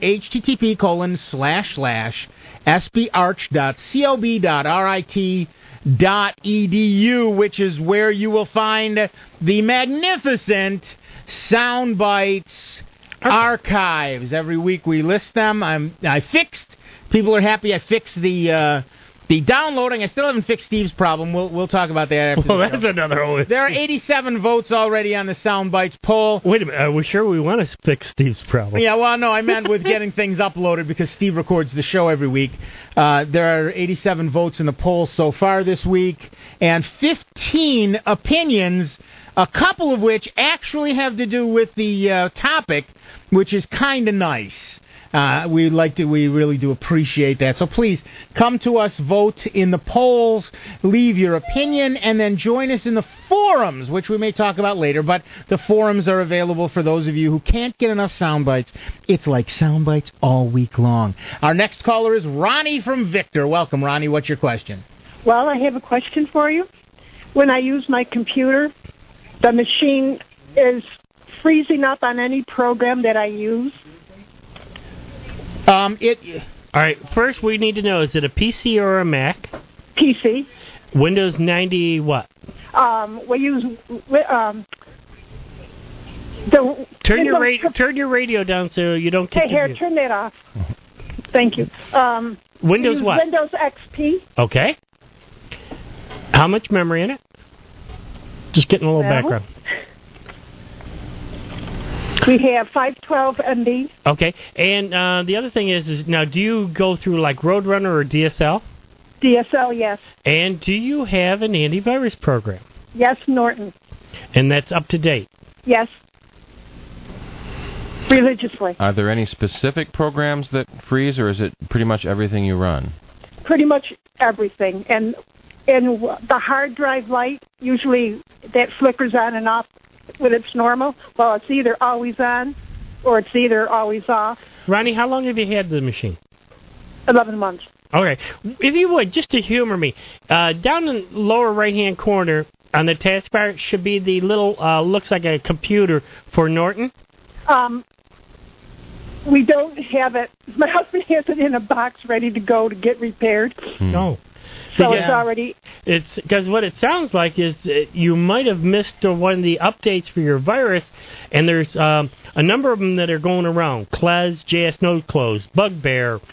http://sbarch.cob.rit.edu, which is where you will find the magnificent Sound Bites archives. Every week we list them. People are happy I fixed the downloading. I still haven't fixed Steve's problem. We'll talk about that after. Well, that's another one. There are 87 votes already on the Sound Bites poll. Wait a minute. Are we sure we want to fix Steve's problem? Yeah, well, no, I meant with getting things uploaded because Steve records the show every week. There are 87 votes in the poll so far this week, and 15 opinions, a couple of which actually have to do with the topic, which is kind of nice. We really do appreciate that. So please come to us, vote in the polls, leave your opinion, and then join us in the forums, which we may talk about later. But the forums are available for those of you who can't get enough sound bites. It's like sound bites all week long. Our next caller is Ronnie from Victor. Welcome, Ronnie. What's your question? Well, I have a question for you. When I use my computer, the machine is freezing up on any program that I use. All right, first we need to know, is it a PC or a Mac? PC. Windows 90 what? We use... Turn your radio down so you don't get... Hey, here, turn that off. Thank you. Windows what? Windows XP. Okay. How much memory in it? Just getting a little background. We have 512 MB. Okay, and the other thing is now, do you go through like Roadrunner or DSL? DSL, yes. And do you have an antivirus program? Yes, Norton. And that's up to date? Yes. Religiously. Are there any specific programs that freeze, or is it pretty much everything you run? Pretty much everything. And the hard drive light, usually that flickers on and off when it's normal. Well, it's either always on or it's either always off. Ronnie, how long have you had the machine? 11 months. Okay. If you would, just to humor me, down in the lower right-hand corner on the taskbar should be the little, looks like a computer for Norton. We don't have it. My husband has it in a box ready to go to get repaired. No. So it's already... It's because what it sounds like is you might have missed one of the updates for your virus, and there's a number of them that are going around. Klez, JS Node Close, Bugbear,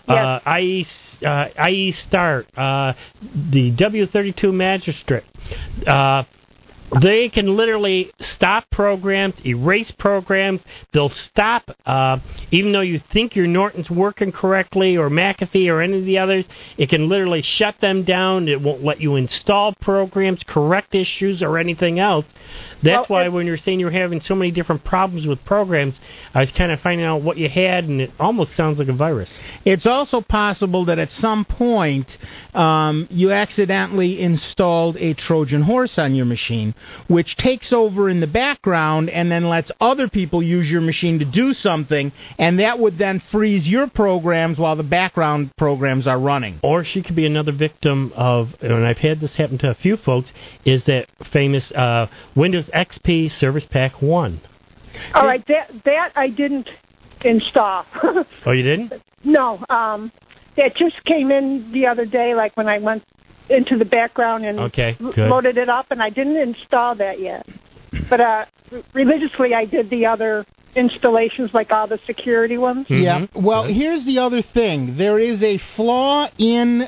IE Start, the W32 Magistrate. They can literally stop programs, erase programs. They'll stop, even though you think your Norton's working correctly, or McAfee, or any of the others. It can literally shut them down. It won't let you install programs, correct issues, or anything else. That's why when you're saying you're having so many different problems with programs, I was kind of finding out what you had, and it almost sounds like a virus. It's also possible that at some point you accidentally installed a Trojan horse on your machine, which takes over in the background and then lets other people use your machine to do something, and that would then freeze your programs while the background programs are running. Or she could be another victim of, and I've had this happen to a few folks, is that famous Windows XP Service Pack 1. All right, that I didn't install. Oh, you didn't? No, that just came in the other day, like when I went into the background and loaded it up, and I didn't install that yet. But religiously, I did the other installations, like all the security ones. Mm-hmm. Yeah. Well, here's the other thing. There is a flaw in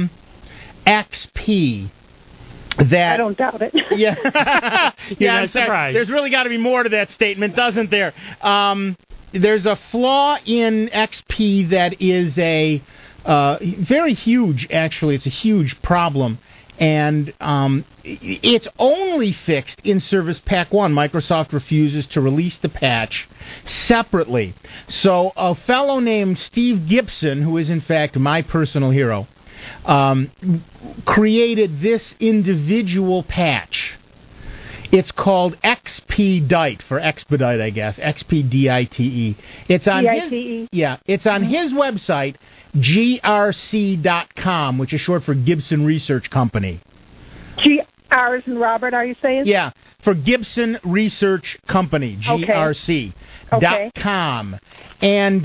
XP that... I don't doubt it. Yeah. You're not surprised. There's really got to be more to that statement, doesn't there? There's a flaw in XP that is a very huge, actually. It's a huge problem. And it's only fixed in Service Pack 1. Microsoft refuses to release the patch separately. So a fellow named Steve Gibson, who is in fact my personal hero, created this individual patch. It's called XPDite, for expedite, I guess. XPDITE. It's on it's on his website, grc.com, which is short for Gibson Research Company. GR as in Robert, are you saying? Yeah, for Gibson Research Company, grc.com. And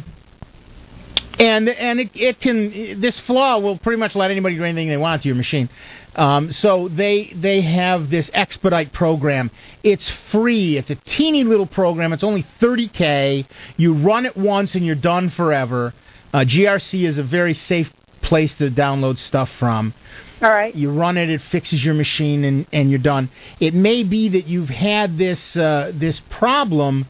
it can, this flaw will pretty much let anybody do anything they want to your machine. So they have this Expedite program. It's free. It's a teeny little program. It's only $30K. You run it once and you're done forever. GRC is a very safe place to download stuff from. All right. You run it, it fixes your machine, and you're done. It may be that you've had this problem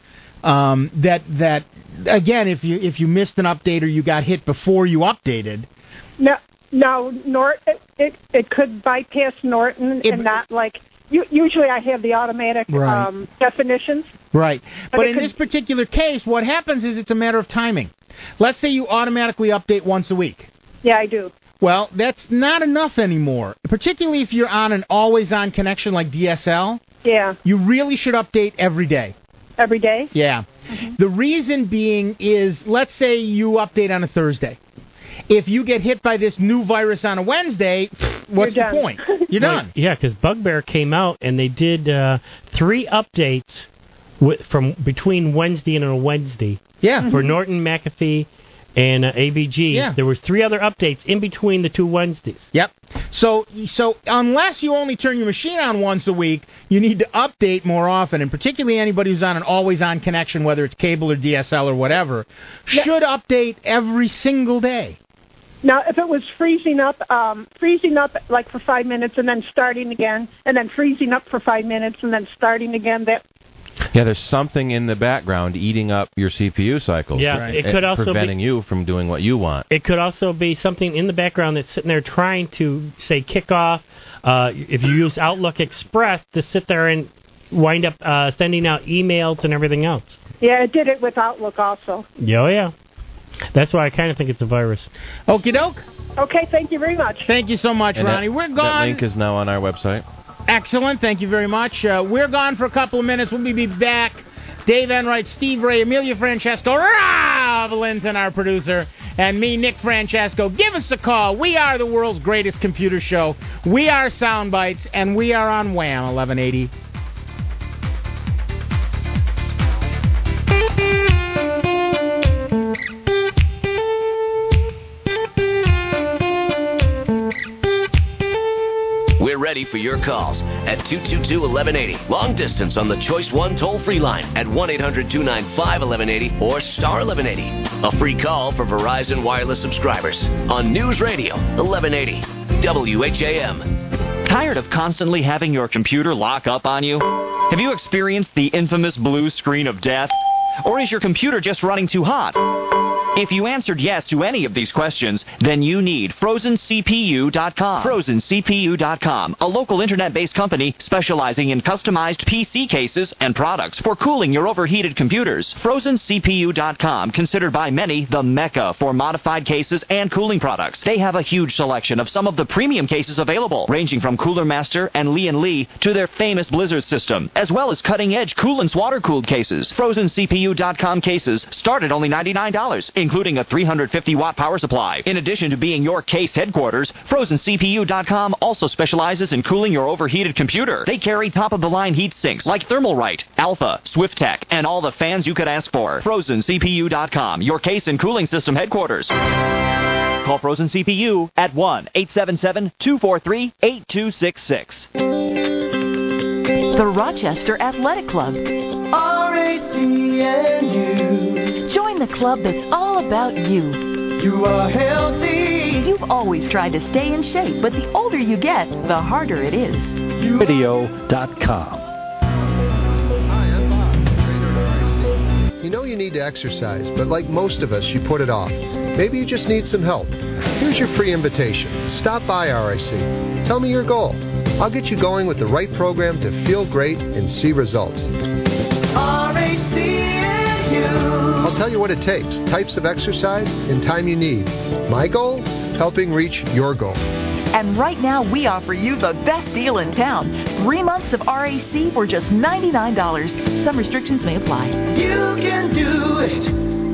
that again, if you missed an update or you got hit before you updated. No, it could bypass Norton and not like... Usually I have the automatic definitions. Right. But in this particular case, what happens is it's a matter of timing. Let's say you automatically update once a week. Yeah, I do. Well, that's not enough anymore, particularly if you're on an always-on connection like DSL. Yeah. You really should update every day. Every day? Yeah. Mm-hmm. The reason being is, let's say you update on a Thursday. If you get hit by this new virus on a Wednesday, what's the point? You're done. Yeah, because Bugbear came out and they did 3 updates from between Wednesday and a Wednesday. Yeah. For Norton, McAfee, and AVG. Yeah. There was 3 other updates in between the 2 Wednesdays. Yep. So unless you only turn your machine on once a week, you need to update more often, and particularly anybody who's on an always-on connection, whether it's cable or DSL or whatever, should update every single day. Now, if it was freezing up like for 5 minutes and then starting again, and then freezing up for 5 minutes and then starting again, Yeah, there's something in the background eating up your CPU cycles. Yeah, it could also preventing you from doing what you want. It could also be something in the background that's sitting there trying to, say, kick off. If you use Outlook Express, to sit there and wind up sending out emails and everything else. Yeah, it did it with Outlook also. Yeah. That's why I kind of think it's a virus. Okie doke. Okay, thank you very much. Thank you so much, and Ronnie. We're gone. That link is now on our website. Excellent. Thank you very much. We're gone for a couple of minutes. We'll be back. Dave Enright, Steve Ray, Amelia Francesco, Rob Linton, our producer, and me, Nick Francesco. Give us a call. We are the world's greatest computer show. We are Soundbites, and we are on Wham 1180. We're ready for your calls at 222-1180. Long distance on the Choice 1 toll-free line at 1-800-295-1180 or star 1180. A free call for Verizon Wireless subscribers on News Radio 1180 WHAM. Tired of constantly having your computer lock up on you? Have you experienced the infamous blue screen of death? Or is your computer just running too hot? If you answered yes to any of these questions, then you need FrozenCPU.com. FrozenCPU.com, a local internet-based company specializing in customized PC cases and products for cooling your overheated computers. FrozenCPU.com, considered by many the mecca for modified cases and cooling products. They have a huge selection of some of the premium cases available, ranging from Cooler Master and Lee & Lee to their famous Blizzard system, as well as cutting-edge Coolant's water-cooled cases. FrozenCPU.com cases start at only $99, including a 350-watt power supply. In addition to being your case headquarters, FrozenCPU.com also specializes in cooling your overheated computer. They carry top-of-the-line heat sinks like Thermalright, Alpha, SwiftTech, and all the fans you could ask for. FrozenCPU.com, your case and cooling system headquarters. Call Frozen CPU at 1-877-243-8266. The Rochester Athletic Club. RACNU. Join the club that's all about you. You are healthy. You've always tried to stay in shape, but the older you get, the harder it is. Radio.com. You know you need to exercise, but like most of us, you put it off. Maybe you just need some help. Here's your free invitation. Stop by RIC. Tell me your goal. I'll get you going with the right program to feel great and see results. I'll tell you what it takes, types of exercise, and time you need. My goal? Helping reach your goal. And right now, we offer you the best deal in town. 3 months of RAC for just $99. Some restrictions may apply. You can do it.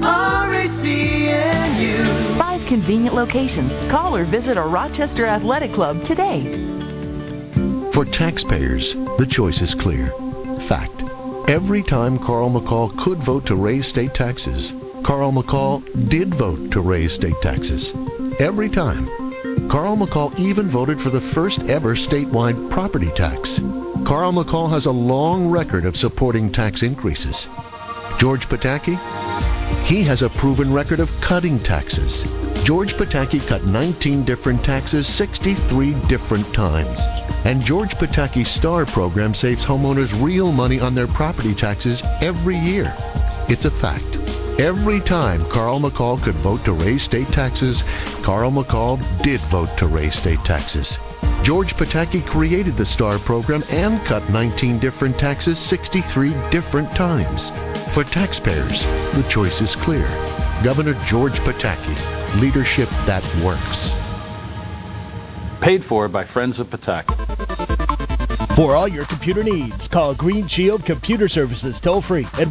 RACNU. 5 convenient locations. Call or visit a Rochester Athletic Club today. For taxpayers, the choice is clear. Fact. Every time Carl McCall could vote to raise state taxes, Carl McCall did vote to raise state taxes. Every time. Carl McCall even voted for the first ever statewide property tax. Carl McCall has a long record of supporting tax increases. George Pataki? He has a proven record of cutting taxes. George Pataki cut 19 different taxes 63 different times. And George Pataki's STAR program saves homeowners real money on their property taxes every year. It's a fact. Every time Carl McCall could vote to raise state taxes, Carl McCall did vote to raise state taxes. George Pataki created the STAR program and cut 19 different taxes 63 different times. For taxpayers, the choice is clear. Governor George Pataki. Leadership that works. Paid for by Friends of Pataki. For all your computer needs, call Green Shield Computer Services toll-free at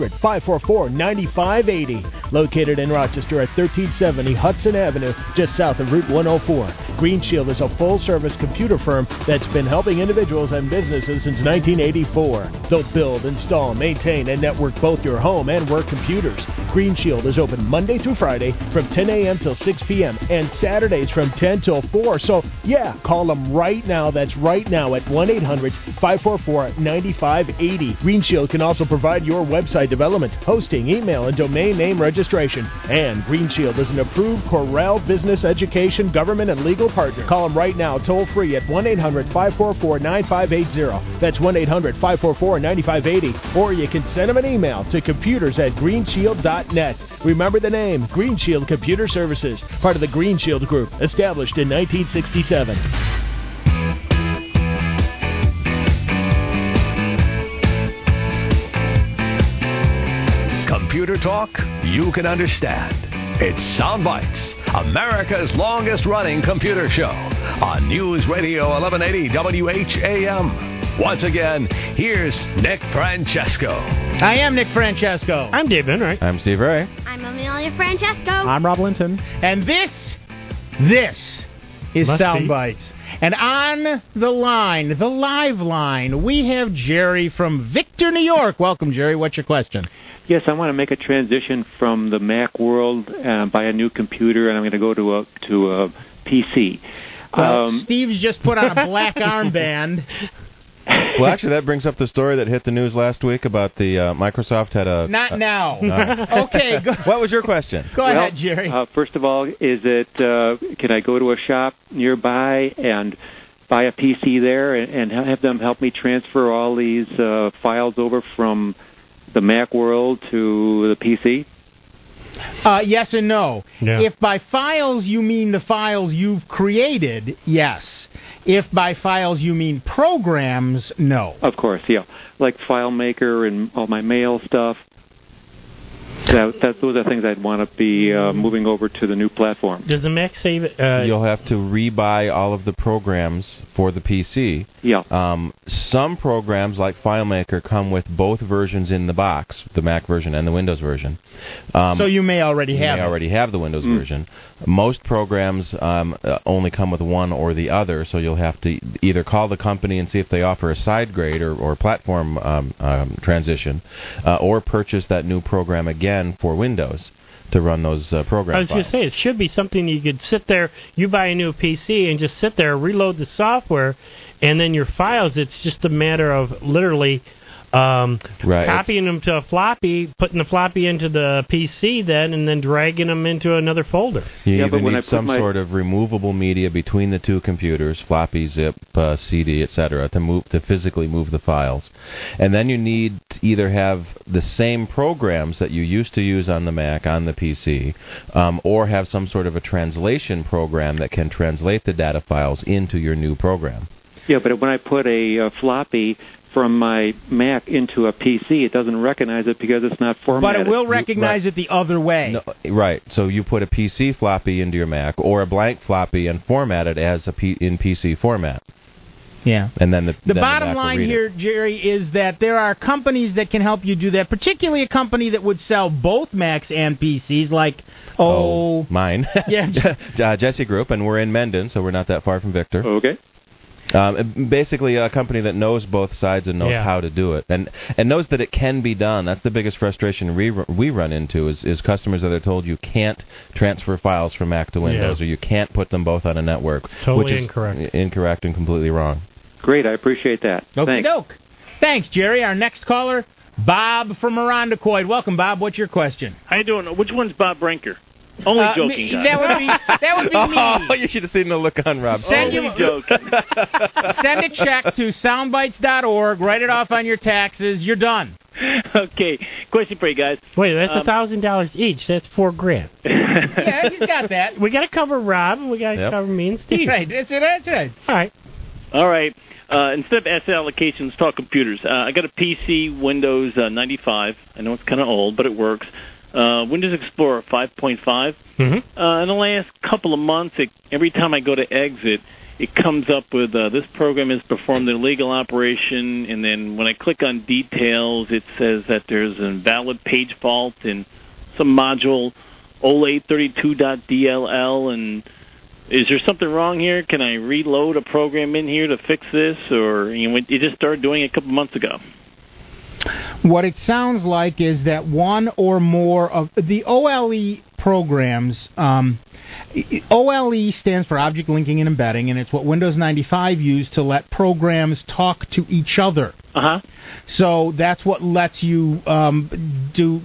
1-800-544-9580. Located in Rochester at 1370 Hudson Avenue, just south of Route 104. Green Shield is a full-service computer firm that's been helping individuals and businesses since 1984. They'll build, install, maintain, and network both your home and work computers. Green Shield is open Monday through Friday from 10 a.m. till 6 p.m. and Saturdays from 10 till 4. So, yeah, call them right now. That's right now at 1-800-544-9580. Green Shield can also provide your website development, hosting, email, and domain name registration. And Green Shield is an approved Corel business, education, government, and legal partner. Call them right now, toll-free at 1-800-544-9580. That's 1-800-544-9580. Or you can send them an email to computers@greenshield.net. Remember the name, Green Shield Computer Services, part of the Green Shield Group, established in 1967. Computer talk you can understand. It's Soundbites, America's longest-running computer show on News Radio 1180 WHAM. Once again, here's Nick Francesco. I am Nick Francesco. I'm Dave Enright. I'm Steve Ray. I'm Amelia Francesco. I'm Rob Linton. And this is Soundbites. And on the line, the live line, we have Jerry from Victor, New York. Welcome, Jerry. What's your question? Yes, I want to make a transition from the Mac world, buy a new computer, and I'm going to go to a PC. Steve's just put on a black armband. Well, actually, that brings up the story that hit the news last week about the Microsoft had a... Not now. Okay. What was your question? Go ahead, Jerry. First of all, is it can I go to a shop nearby and buy a PC there and have them help me transfer all these files over from the Mac world to the PC? Yes and no. Yeah. If by files you mean the files you've created, yes. If by files you mean programs, no. Of course, yeah. Like FileMaker and all my mail stuff. Those are things I'd want to be moving over to the new platform. Does the Mac save it? You'll have to rebuy all of the programs for the PC. Yeah. Some programs, like FileMaker, come with both versions in the box, the Mac version and the Windows version. So you may already have the Windows version. Most programs only come with one or the other, so you'll have to either call the company and see if they offer a side grade or platform transition, or purchase that new program again for Windows to run those programs. I was going to say, it should be something you could sit there, you buy a new PC and just sit there, reload the software, and then your files, it's just a matter of literally copying them to a floppy, putting the floppy into the PC then, and then dragging them into another folder. You either need some sort of removable media between the two computers, floppy, zip, CD, etc., to physically move the files. And then you need to either have the same programs that you used to use on the Mac on the PC, or have some sort of a translation program that can translate the data files into your new program. Yeah, but when I put a floppy from my Mac into a PC, it doesn't recognize it because it's not formatted. But it will recognize it the other way. No, right. So you put a PC floppy into your Mac or a blank floppy and format it as in PC format. Yeah. And then the bottom line here, Jerry, is that there are companies that can help you do that, particularly a company that would sell both Macs and PCs, like, mine. Yeah. Jesse Group, and we're in Mendon, so we're not that far from Victor. Okay. Basically, a company that knows both sides and knows how to do it, and knows that it can be done. That's the biggest frustration we run into is customers that are told you can't transfer files from Mac to Windows, or you can't put them both on a network, totally which is incorrect and completely wrong. Great, I appreciate that. Okey-doke. Thanks, Jerry. Our next caller, Bob from Irondequoit. Welcome, Bob. What's your question? How you doing? Which one's Bob Brinker? Only joking, guys. That would be me. Oh, you should have seen the look on Rob. Send a check to soundbites.org. Write it off on your taxes. You're done. Okay. Question for you guys. Wait, that's $1,000 each. That's $4,000. Yeah, he's got that. We got to cover Rob, and we got to cover me and Steve. Right. That's right. All right. Instead of asset allocation, let's talk computers. I got a PC, Windows 95. I know it's kind of old, but it works. Windows Explorer 5.5. In the last couple of months, every time I go to exit, it comes up with this program has performed an illegal operation, and then when I click on details, it says that there's an invalid page fault in some module 0832.dll, and is there something wrong here? Can I reload a program in here to fix this, or it just started doing it a couple months ago? What it sounds like is that one or more of the OLE programs, OLE stands for Object Linking and Embedding, and it's what Windows 95 used to let programs talk to each other. So that's what lets you do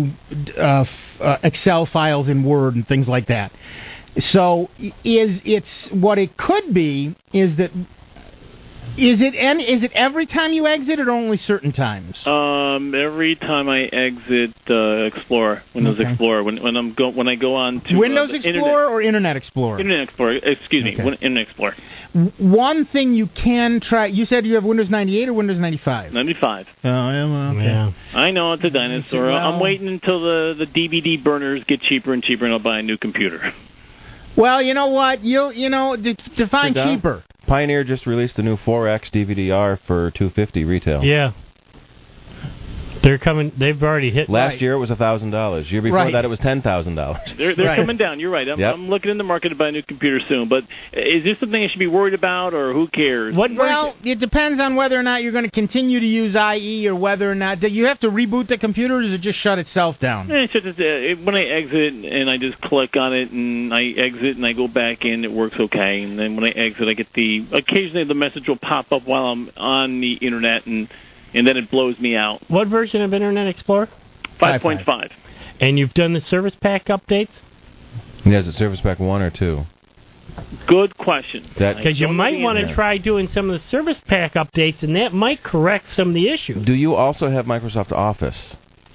Excel files in Word and things like that. So it's what it could be is that. Is it every time you exit or only certain times? Every time I exit Explorer, Windows Explorer, when I go on to Windows Explorer or Internet Explorer? Internet Explorer, excuse me, Internet Explorer. One thing you can try. You said you have Windows 98 or Windows 95? 95. Oh, okay. Yeah. I know it's a dinosaur. I'm waiting until the DVD burners get cheaper and cheaper, and I'll buy a new computer. Well, you know what? Define cheaper. Pioneer just released a new 4X DVD-R for $250 retail. Yeah. They're coming. They've already hit. Last year it was $1,000. Year before that it was $10,000. They're coming down. You're right. I'm looking in the market to buy a new computer soon. But is this something I should be worried about, or who cares? Well, it depends on whether or not you're going to continue to use IE, or whether or not you have to reboot the computer, or does it just shut itself down? When I exit and I just click on it and I exit and I go back in, it works okay. And then when I exit, I get occasionally the message will pop up while I'm on the internet and then it blows me out. What version of Internet Explorer? 5.5. And you've done the Service Pack updates? Yeah, is it Service Pack 1 or 2? Good question. Because you might want to try doing some of the Service Pack updates, and that might correct some of the issues. Do you also have Microsoft Office?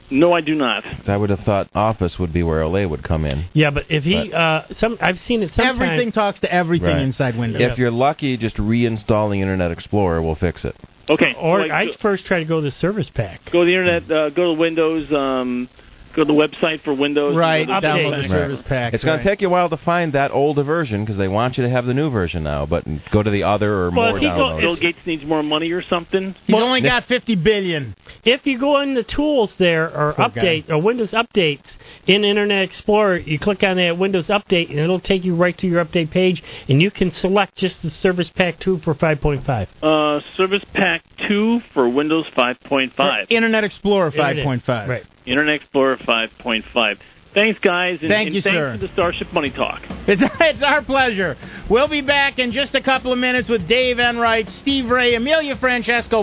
No, I do not. I would have thought Office would be where Olay would come in. Yeah, but if he, I've seen it sometimes. Everything talks to everything Right. inside Windows. If you're lucky, just reinstalling Internet Explorer will fix it. Okay. Or like, I first try to go to the service pack. go to the internet, go to Windows, go to the website for Windows. Right, and go to download the the service pack. It's going to take you a while to find that older version because they want you to have the new version now. But go to the other or more downloads. Bill Gates needs more money or something. He's only got $50 billion. If you go in the tools there or Poor update or Windows updates in Internet Explorer, you click on that Windows update and it'll take you right to your update page, and you can select just the Service Pack 2 for 5.5. Service Pack 2 for Windows 5.5. Internet Explorer 5.5. Right. Internet Explorer 5.5. Thanks, guys. And, Thank you, thanks sir. for the Starship Money Talk. It's our pleasure. We'll be back in just a couple of minutes with Dave Enright, Steve Ray, Amelia Francesco,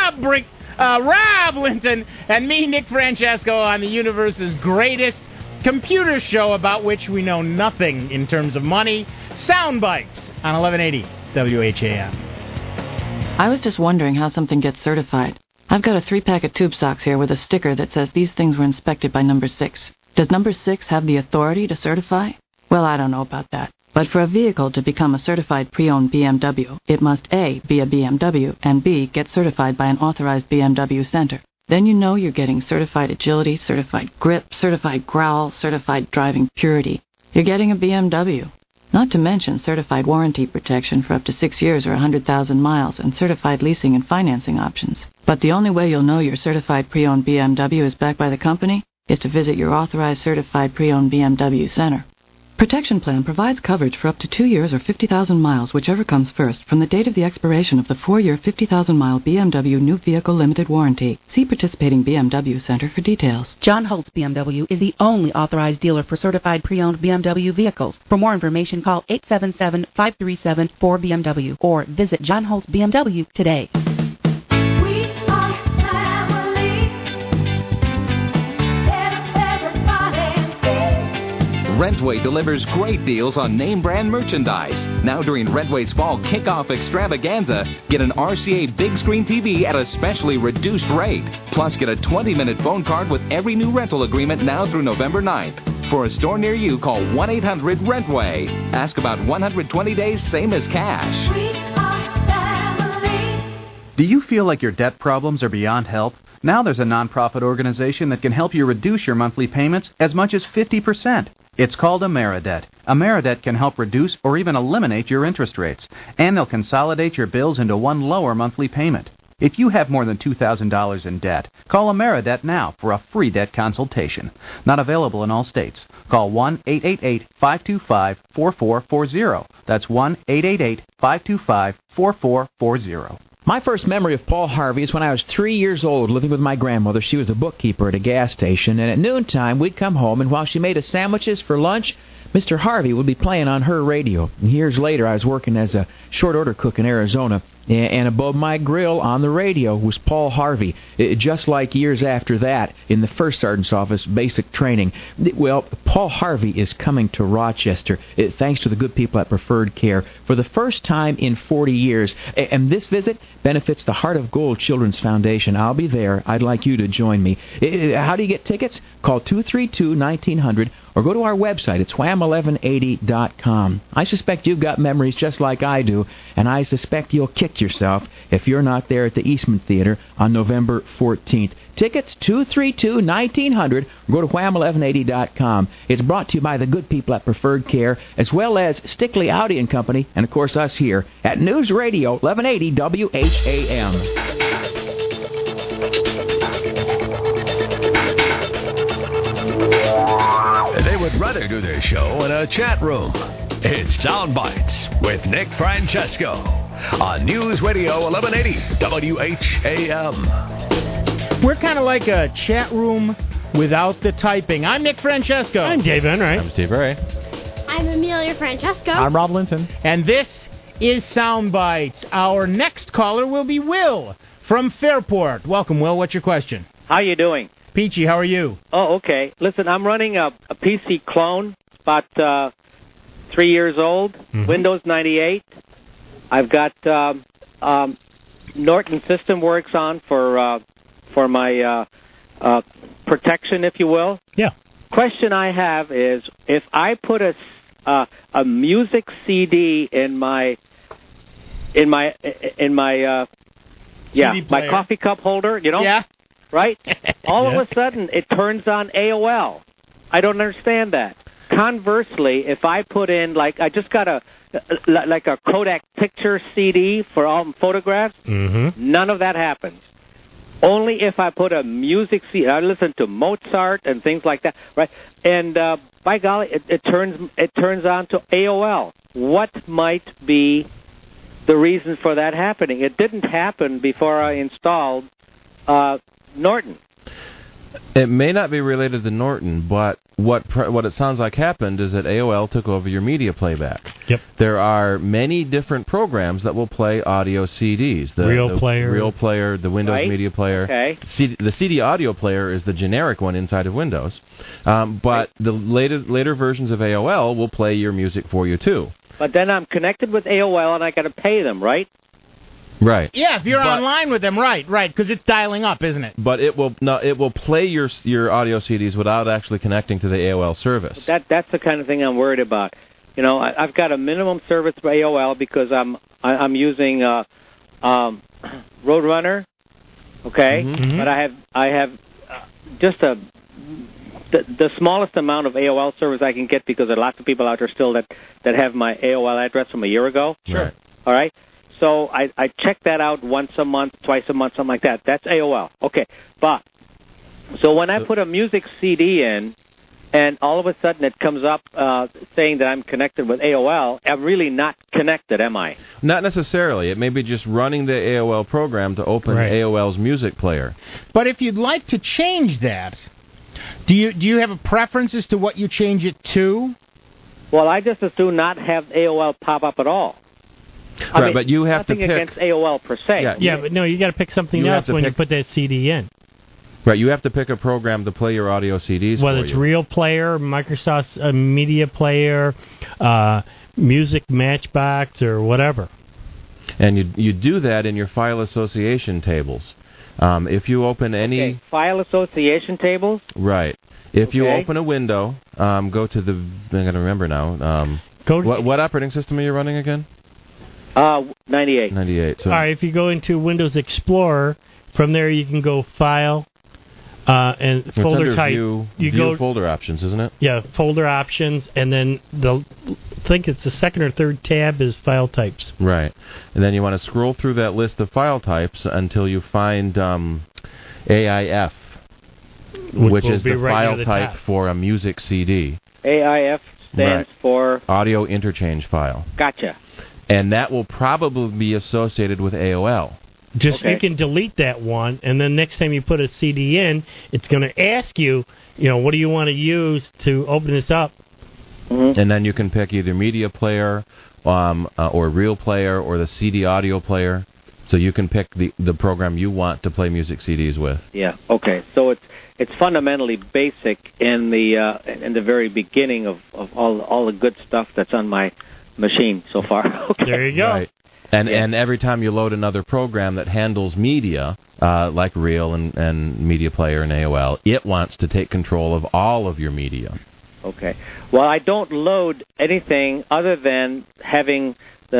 Rob Linton, and me, Nick Francesco, on the universe's greatest computer show about which we know nothing in terms of money. Sound Bites on 1180 WHAM. I was just wondering how something gets certified. I've got a 3-pack of tube socks here with a sticker that says these things were inspected by number 6. Does number 6 have the authority to certify? Well, I don't know about that. But for a vehicle to become a certified pre-owned BMW, it must A, be a BMW, and B, get certified by an authorized BMW center. Then you know you're getting certified agility, certified grip, certified growl, certified driving purity. You're getting a BMW. Not to mention certified warranty protection for up to 6 years or 100,000 miles and certified leasing and financing options. But the only way you'll know your certified pre-owned BMW is backed by the company is to visit your authorized certified pre-owned BMW center. Protection Plan provides coverage for up to 2 years or 50,000 miles, whichever comes first, from the date of the expiration of the 4-year 50,000-mile BMW New Vehicle Limited Warranty. See participating BMW Center for details. John Holtz BMW is the only authorized dealer for certified pre-owned BMW vehicles. For more information, call 877-537-4BMW or visit John Holtz BMW today. Rentway delivers great deals on name brand merchandise. Now during Rentway's fall kickoff extravaganza, get an RCA big screen TV at a specially reduced rate. Plus get a 20-minute phone card with every new rental agreement now through November 9th. For a store near you, call 1-800-RENTWAY. Ask about 120 days, same as cash. Do you feel like your debt problems are beyond help? Now there's a nonprofit organization that can help you reduce your monthly payments as much as 50%. It's called Ameridebt. Ameridebt can help reduce or even eliminate your interest rates, and they'll consolidate your bills into one lower monthly payment. If you have more than $2,000 in debt, call Ameridebt now for a free debt consultation. Not available in all states. Call 1-888-525-4440. That's 1-888-525-4440. My first memory of Paul Harvey is when I was 3 years old, living with my grandmother. She was a bookkeeper at a gas station, and at noontime we'd come home, and while she made us sandwiches for lunch, Mr. Harvey would be playing on her radio. And years later, I was working as a short-order cook in Arizona, and above my grill on the radio was Paul Harvey. Just like years after that, in the first sergeant's office, basic training. Well, Paul Harvey is coming to Rochester, thanks to the good people at Preferred Care, for the first time in 40 years. And this visit benefits the Heart of Gold Children's Foundation. I'll be there. I'd like you to join me. How do you get tickets? Call 232-1900 or go to our website. It's wham1180.com. I suspect you've got memories just like I do, and I suspect you'll kick yourself if you're not there at the Eastman Theater on November 14th. Tickets 232-1900 or go to wham1180.com. It's brought to you by the good people at Preferred Care, as well as Stickley Audi and Company, and of course us here at News Radio 1180 WHAM. They would rather do their show in a chat room. It's Sound Bites with Nick Francesco on News Radio 1180 WHAM. We're kind of like a chat room without the typing. I'm Nick Francesco. I'm Dave Enright. I'm Steve Ray. I'm Amelia Francesco. I'm Rob Linton. And this is Sound Bites. Our next caller will be Will from Fairport. Welcome, Will. What's your question? How you doing? Peachy, how are you? Oh, okay. Listen, I'm running a PC clone, about 3 years old, Windows 98. I've got Norton System Works on for my protection, if you will. Yeah. Question I have is, if I put a music CD in my my coffee cup holder, Yeah. right? All of a sudden, it turns on AOL. I don't understand that. Conversely, if I put in, like, I just got a Kodak picture CD for all photographs, none of that happens. Only if I put a music CD. I listen to Mozart and things like that, right? And by golly, it turns on to AOL. What might be the reason for that happening? It didn't happen before I installed Norton. It may not be related to Norton, but what it sounds like happened is that AOL took over your media playback. Yep. There are many different programs that will play audio CDs. The Real Player, the Windows Media Player. Okay. The CD audio player is the generic one inside of Windows. But the later versions of AOL will play your music for you, too. But then I'm connected with AOL, and I got to pay them, right? Right. Yeah, if you're online with them, right, because it's dialing up, isn't it? But it will play your audio CDs without actually connecting to the AOL service. That's the kind of thing I'm worried about. I've got a minimum service for AOL because I'm using Roadrunner, okay? But I have just the smallest amount of AOL service I can get because there are lots of people out there still that have my AOL address from a year ago. Sure. Right. All right. So I check that out once a month, twice a month, something like that. That's AOL. Okay. But, so when I put a music CD in, and all of a sudden it comes up saying that I'm connected with AOL, I'm really not connected, am I? Not necessarily. It may be just running the AOL program to open AOL's music player. But if you'd like to change that, do you have a preference as to what you change it to? Well, I just assume not have AOL pop up at all. I mean, but you have to pick... Nothing against AOL per se. Yeah, but no, you got to pick something else when you put that CD in. Right, you have to pick a program to play your audio CDs Whether it's Real Player, Microsoft's Media Player, Music Matchbox, or whatever. And you do that in your file association tables. If you open any... Okay, file association tables? Right. If you open a window, go to the... I'm going to remember now. What operating system are you running again? 98. 98. So. All right, if you go into Windows Explorer, from there you can go File and folder type. View go folder options, isn't it? Yeah, folder options, and then I think it's the second or third tab is File Types. Right, and then you want to scroll through that list of file types until you find AIF, which is the file type for a music CD. AIF stands for Audio Interchange File. Gotcha. And that will probably be associated with AOL. You can delete that one, and then next time you put a CD in, it's going to ask you, what do you want to use to open this up? And then you can pick either Media Player or Real Player or the CD Audio Player. So you can pick the program you want to play music CDs with. Yeah. Okay. So it's fundamentally basic in the very beginning of all the good stuff that's on my machine so far. Okay. There you go. Right. And every time you load another program that handles media, like Real and Media Player and AOL, it wants to take control of all of your media. Okay. Well, I don't load anything other than having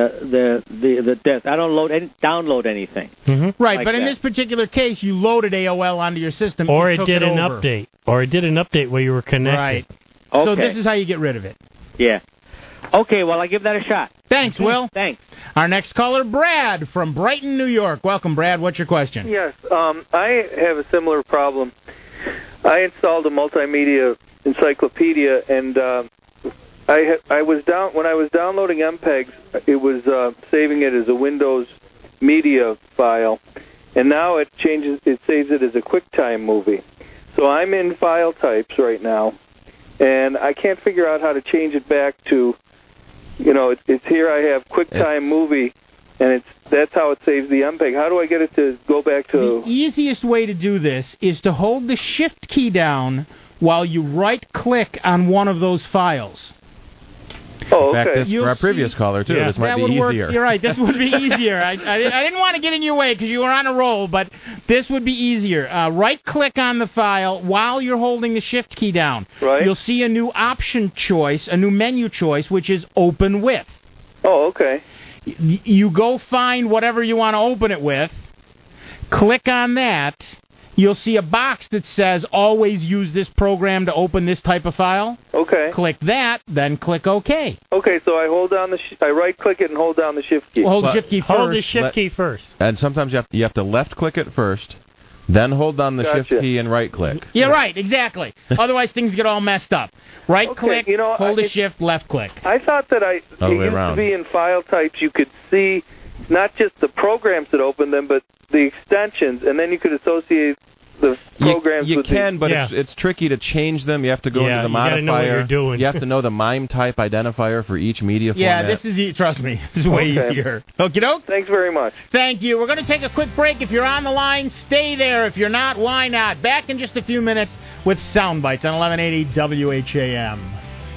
the disk. I don't download anything. Right, like but in that. this particular case, you loaded AOL onto your system. Or it did an update. Or it did an update where you were connected. Right. Okay. So this is how you get rid of it. Yeah. Okay, well, I give that a shot. Thanks, Will. Thanks. Our next caller, Brad from Brighton, New York. Welcome, Brad. What's your question? Yes, I have a similar problem. I installed a multimedia encyclopedia, and I was when I was downloading MPEGs, it was saving it as a Windows media file, and now it saves it as a QuickTime movie. So I'm in file types right now, and I can't figure out how to change it back to, it's here I have QuickTime movie, and that's how it saves the MPEG. How do I get it to go back to... The easiest way to do this is to hold the Shift key down while you right-click on one of those files. Oh, In fact, okay. this for our previous caller, too. This might that be would easier. Work. You're right. This would be easier. I didn't want to get in your way because you were on a roll, but this would be easier. Right-click on the file while you're holding the Shift key down. Right. You'll see a new option choice, a new menu choice, which is Open With. Oh, okay. You go find whatever you want to open it with. Click on that. You'll see a box that says, always use this program to open this type of file. Okay. Click that, then click OK. Okay, so I hold down I right-click it and hold down the Shift key. Well, hold the Shift key first. Hold the Shift key first. And sometimes you have to left-click it first, then hold down the Gotcha. Shift key and right-click. Yeah, right, exactly. Otherwise, things get all messed up. Right-click, hold the Shift, left-click. I thought that it Other way used around. to be in file types you could see not just the programs that open them, but the extensions, and then you could associate the programs you with can, the... but it's tricky to change them. You have to go into the you modifier. gotta know what you're doing. You have to know the MIME type identifier for each media format. Yeah, this is trust me, this is way easier. Okie doke. Thanks very much. Thank you. We're going to take a quick break. If you're on the line, stay there. If you're not, why not? Back in just a few minutes with Sound Bites on 1180 WHAM.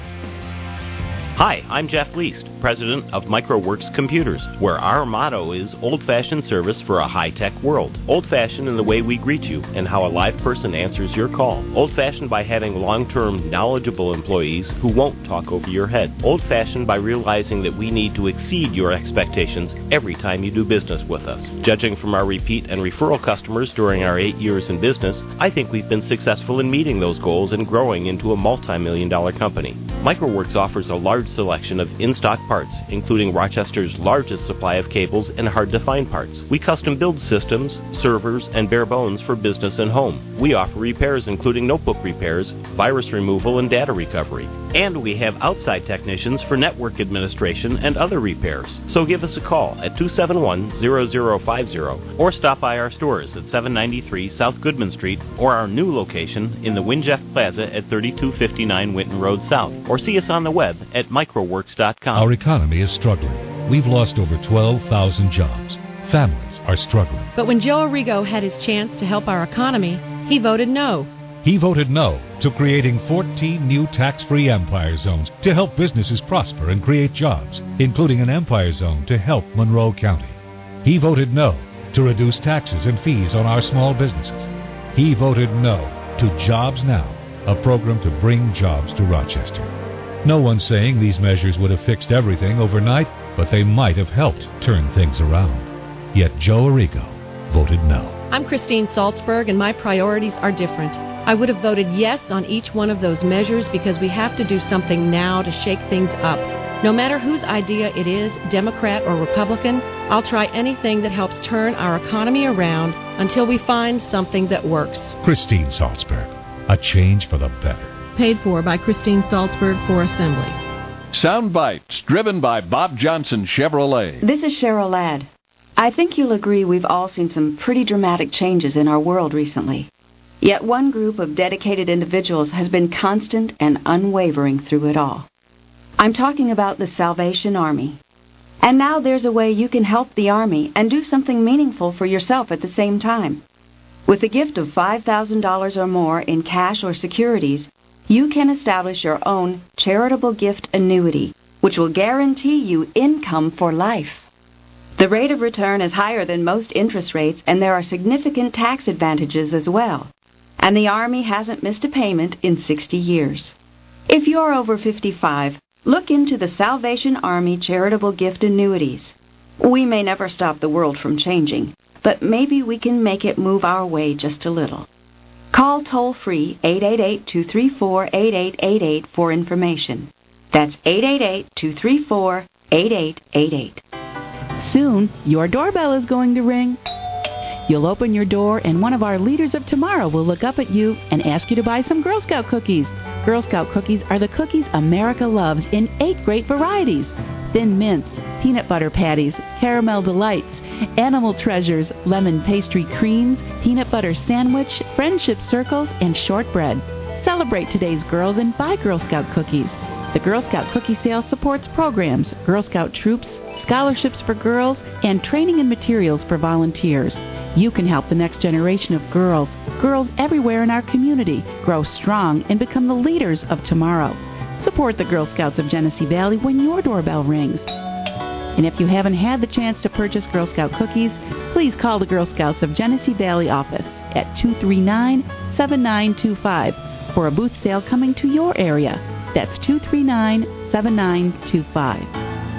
Hi, I'm Jeff Least, president of MicroWorks Computers, where our motto is old-fashioned service for a high-tech world. Old-fashioned in the way we greet you and how a live person answers your call. Old-fashioned by having long-term, knowledgeable employees who won't talk over your head. Old-fashioned by realizing that we need to exceed your expectations every time you do business with us. Judging from our repeat and referral customers during our 8 years in business, I think we've been successful in meeting those goals and growing into a multi-million-dollar company. MicroWorks offers a large selection of in-stock parts, including Rochester's largest supply of cables and hard-to-find parts. We custom build systems, servers, and bare bones for business and home. We offer repairs including notebook repairs, virus removal, and data recovery. And we have outside technicians for network administration and other repairs. So give us a call at 271-0050 or stop by our stores at 793 South Goodman Street or our new location in the Winjeff Plaza at 3259 Winton Road South, or see us on the web at microworks.com. Our economy is struggling. We've lost over 12,000 jobs. Families are struggling. But when Joe Arrigo had his chance to help our economy, he voted no. He voted no to creating 14 new tax-free Empire Zones to help businesses prosper and create jobs, including an Empire Zone to help Monroe County. He voted no to reduce taxes and fees on our small businesses. He voted no to Jobs Now, a program to bring jobs to Rochester. No one's saying these measures would have fixed everything overnight, but they might have helped turn things around. Yet Joe Arrigo voted no. I'm Christine Salzberg, and my priorities are different. I would have voted yes on each one of those measures because we have to do something now to shake things up. No matter whose idea it is, Democrat or Republican, I'll try anything that helps turn our economy around until we find something that works. Christine Salzberg, a change for the better. Paid for by Christine Salzberg for Assembly. Sound Bites, driven by Bob Johnson Chevrolet. This is Cheryl Ladd. I think you'll agree we've all seen some pretty dramatic changes in our world recently. Yet one group of dedicated individuals has been constant and unwavering through it all. I'm talking about the Salvation Army. And now there's a way you can help the Army and do something meaningful for yourself at the same time. With a gift of $5,000 or more in cash or securities, you can establish your own charitable gift annuity, which will guarantee you income for life. The rate of return is higher than most interest rates, and there are significant tax advantages as well. And the Army hasn't missed a payment in 60 years. If you're over 55, look into the Salvation Army charitable gift annuities. We may never stop the world from changing, but maybe we can make it move our way just a little. Call toll-free 888-234-8888 for information. That's 888-234-8888. Soon, your doorbell is going to ring. You'll open your door, and one of our leaders of tomorrow will look up at you and ask you to buy some Girl Scout cookies. Girl Scout cookies are the cookies America loves in 8 great varieties: Thin Mints, Peanut Butter Patties, Caramel Delights, Animal Treasures, Lemon Pastry Creams, Peanut Butter Sandwich, Friendship Circles, and Shortbread. Celebrate today's girls and buy Girl Scout cookies. The Girl Scout Cookie Sale supports programs, Girl Scout troops, scholarships for girls, and training and materials for volunteers. You can help the next generation of girls everywhere in our community, grow strong and become the leaders of tomorrow. Support the Girl Scouts of Genesee Valley when your doorbell rings. And if you haven't had the chance to purchase Girl Scout cookies, please call the Girl Scouts of Genesee Valley office at 239-7925 for a booth sale coming to your area. That's 239-7925.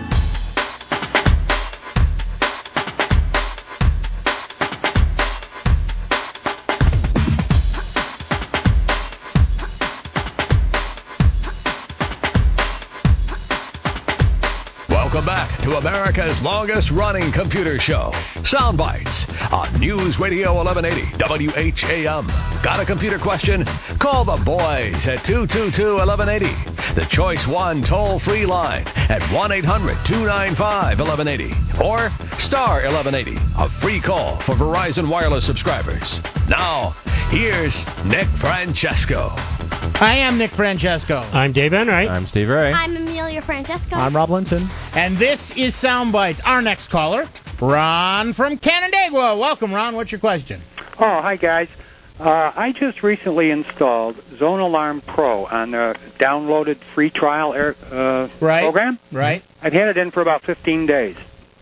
Welcome back to America's longest-running computer show, Soundbites, on News Radio 1180 WHAM. Got a computer question? Call the boys at 222-1180. The Choice 1 toll-free line at 1-800-295-1180. Or star 1180, a free call for Verizon Wireless subscribers. Now, here's Nick Francesco. I am Nick Francesco. I'm Dave Enright. I'm Steve Ray. I'm Amelia Francesco. I'm Rob Linton. And this is Soundbites. Our next caller, Ron from Canandaigua. Welcome, Ron. What's your question? Oh, hi, guys. I just recently installed Zone Alarm Pro on the downloaded free trial program. Right. I've had it in for about 15 days.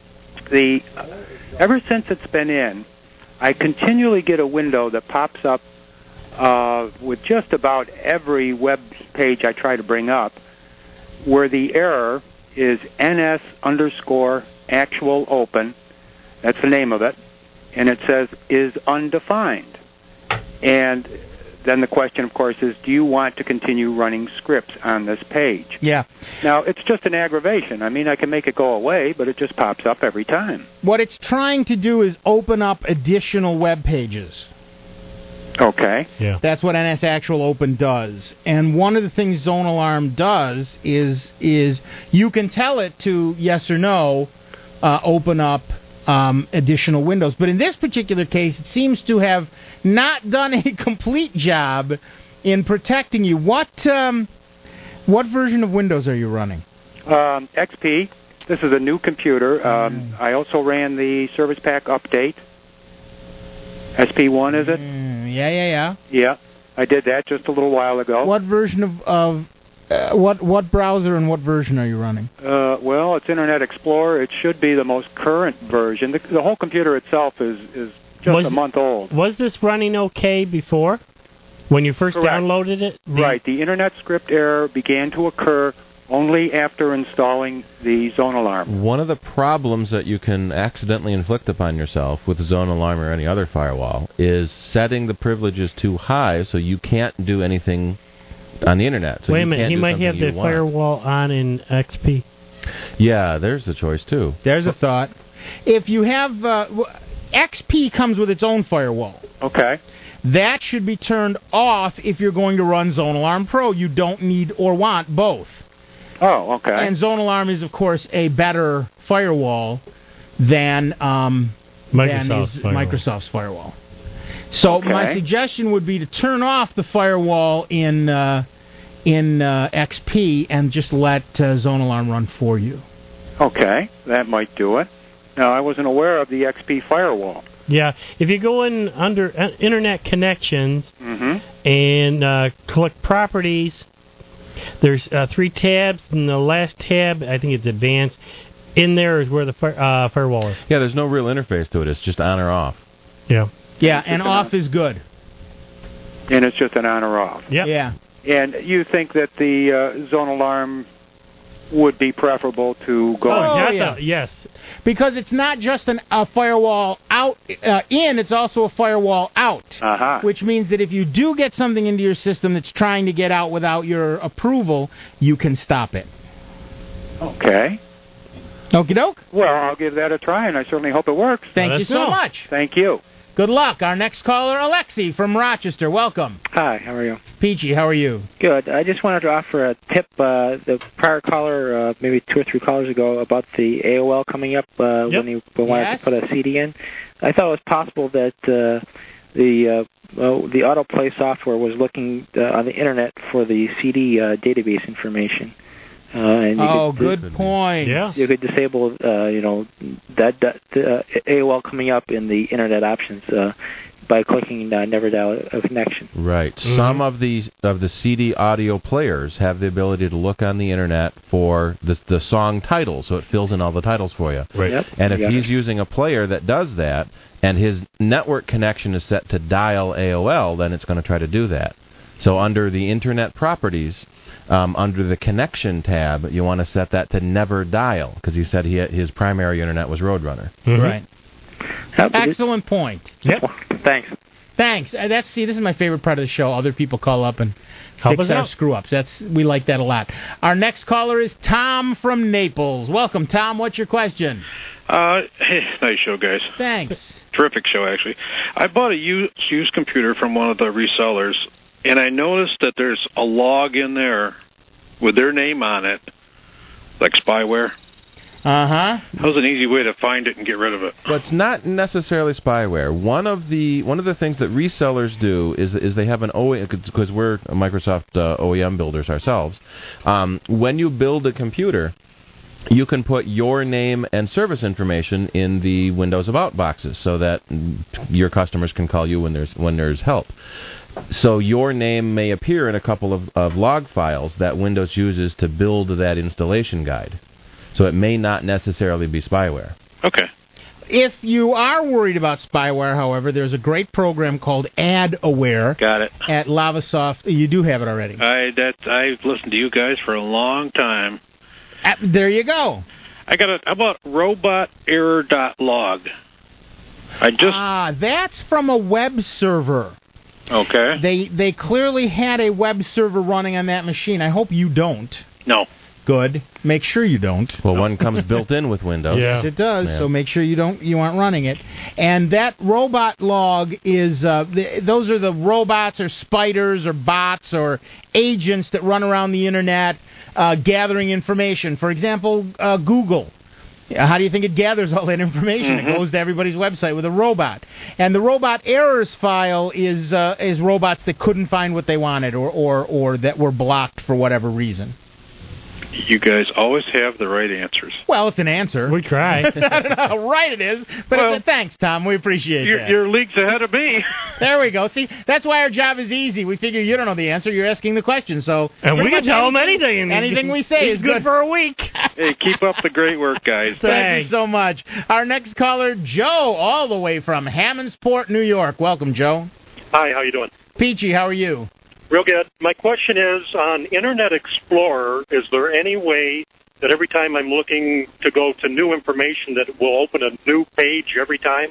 Ever since it's been in, I continually get a window that pops up with just about every web page I try to bring up, where the error is NS_actual open. That's the name of it. And it says is undefined. And then the question, of course, is do you want to continue running scripts on this page? Yeah. Now, it's just an aggravation. I mean, I can make it go away, but it just pops up every time. What it's trying to do is open up additional web pages. Okay. Yeah. That's what NS Actual Open does. And one of the things Zone Alarm does is you can tell it to, yes or no, open up additional windows. But in this particular case, it seems to have not done a complete job in protecting you. What version of Windows are you running? XP. This is a new computer. I also ran the Service Pack Update. SP1, is it? Yeah. Yeah, I did that just a little while ago. What version of what browser and what version are you running? Well, it's Internet Explorer. It should be the most current version. The whole computer itself is just a month old. Was this running okay before, when you first downloaded it? Right. The Internet script error began to occur only after installing the Zone Alarm. One of the problems that you can accidentally inflict upon yourself with Zone Alarm or any other firewall is setting the privileges too high so you can't do anything on the Internet. So wait a minute, he might have the firewall on in XP. Yeah, there's the choice, too. There's a thought. If you have... XP comes with its own firewall. Okay. That should be turned off if you're going to run Zone Alarm Pro. You don't need or want both. Oh, okay. And Zone Alarm is, of course, a better firewall than Microsoft's firewall. So my suggestion would be to turn off the firewall in XP and just let Zone Alarm run for you. Okay, that might do it. Now, I wasn't aware of the XP firewall. Yeah, if you go in under Internet Connections and click Properties, there's 3 tabs, and the last tab, I think it's Advanced. In there is where the firewall is. Yeah, there's no real interface to it. It's just on or off. Yeah. Yeah, and off is good. And it's just an on or off. Yep. Yeah. And you think that the Zone Alarm would be preferable to going? Yes. Because it's not just a firewall out in, it's also a firewall out. Which means that if you do get something into your system that's trying to get out without your approval, you can stop it. Okay. Okie doke. Well, I'll give that a try, and I certainly hope it works. Thank you so much. Thank you. Good luck. Our next caller, Alexi from Rochester. Welcome. Hi, how are you? Peachy, how are you? Good. I just wanted to offer a tip. The prior caller, maybe 2 or 3 callers ago, about the AOL coming up when he wanted to put a CD in. I thought it was possible that the autoplay software was looking on the Internet for the CD database information. Good point. Yeah. You could disable, that AOL coming up in the Internet options by clicking Never Dial a Connection. Right. Mm-hmm. Some of the CD audio players have the ability to look on the Internet for the song titles, so it fills in all the titles for you. Right. Yep. And if he's using a player that does that, and his network connection is set to dial AOL, then it's going to try to do that. So under the Internet properties, under the connection tab, you want to set that to never dial, because he said his primary Internet was Roadrunner. Mm-hmm. Right. Excellent point. Yep. Thanks. This is my favorite part of the show. Other people call up and help fix us our out. screw-ups. We like that a lot. Our next caller is Tom from Naples. Welcome, Tom. What's your question? Hey, nice show, guys. Thanks. Terrific show, actually. I bought a used computer from one of the resellers, and I noticed that there's a log in there with their name on it, like spyware. Uh-huh. How's an easy way to find it and get rid of it? Well, it's not necessarily spyware. One of the things that resellers do is they have an OEM, because we're Microsoft OEM builders ourselves. When you build a computer, you can put your name and service information in the Windows About boxes so that your customers can call you when there's help. So your name may appear in a couple of log files that Windows uses to build that installation guide. So it may not necessarily be spyware. Okay. If you are worried about spyware, however, there's a great program called AdAware. Got it. At Lavasoft. You do have it already. I've listened to you guys for a long time. There you go. I bought roboterror.log. That's from a web server. Okay. They clearly had a web server running on that machine. I hope you don't. No. Good. Make sure you don't. Well, one comes built in with Windows. Yes, it does. Yeah. So make sure you aren't running it. And that robot log is those are the robots or spiders or bots or agents that run around the Internet gathering information. For example, Google. How do you think it gathers all that information? Mm-hmm. It goes to everybody's website with a robot. And the robot errors file is robots that couldn't find what they wanted or that were blocked for whatever reason. You guys always have the right answers. Well, it's an answer. We try. I don't know how right it is, but thanks, Tom. We appreciate that. You're leagues ahead of me. There we go. See, that's why our job is easy. We figure you don't know the answer. You're asking the question. So and we can tell him anything. Anything we say is good for a week. Hey, keep up the great work, guys. Thank you so much. Our next caller, Joe, all the way from Hammondsport, New York. Welcome, Joe. Hi, how you doing? Peachy, how are you? Real good. My question is, on Internet Explorer, is there any way that every time I'm looking to go to new information that it will open a new page every time?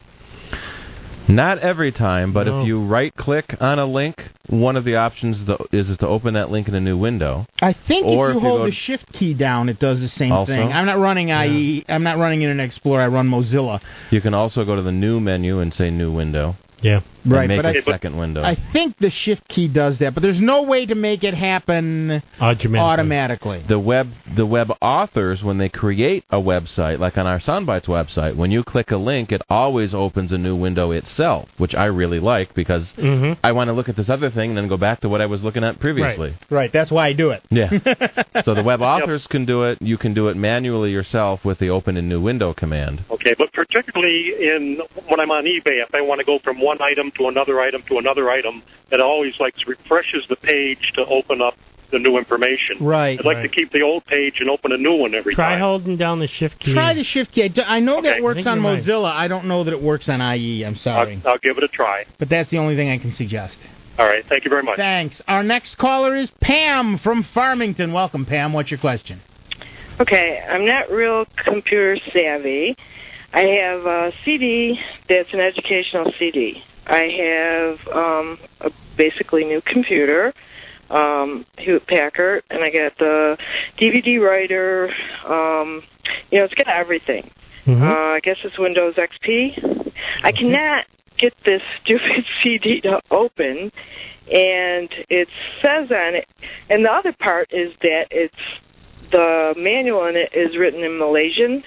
Not every time, but if you right-click on a link, one of the options is to open that link in a new window. I think or if you hold the Shift key down, it does the same thing. I'm not running IE. I'm not running Internet Explorer. I run Mozilla. You can also go to the New menu and say New Window. Yeah. Right, make but a second window. I think the Shift key does that, but there's no way to make it happen automatically. The web authors, when they create a website, like on our Soundbites website, when you click a link, it always opens a new window itself, which I really like because I want to look at this other thing and then go back to what I was looking at previously. Right. That's why I do it. Yeah. So the web authors can do it. You can do it manually yourself with the open in new window command. Okay, but particularly when I'm on eBay, if I want to go from one item to another item to another item, it always refreshes the page to open up the new information. Right. I'd like to keep the old page and open a new one every time. Try holding down the Shift key. Try the Shift key. I know that Okay. works on Mozilla. I don't know that it works on IE. I'm sorry. I'll give it a try. But that's the only thing I can suggest. All right. Thank you very much. Thanks. Our next caller is Pam from Farmington. Welcome, Pam. What's your question? Okay, I'm not real computer savvy. I have a CD that's an educational CD. I have a basically new computer, Hewlett Packard, and I got the DVD writer. It's got everything. I guess it's Windows XP. I cannot get this stupid CD to open, and it says on it, and the other part is that the manual in it is written in Malaysian.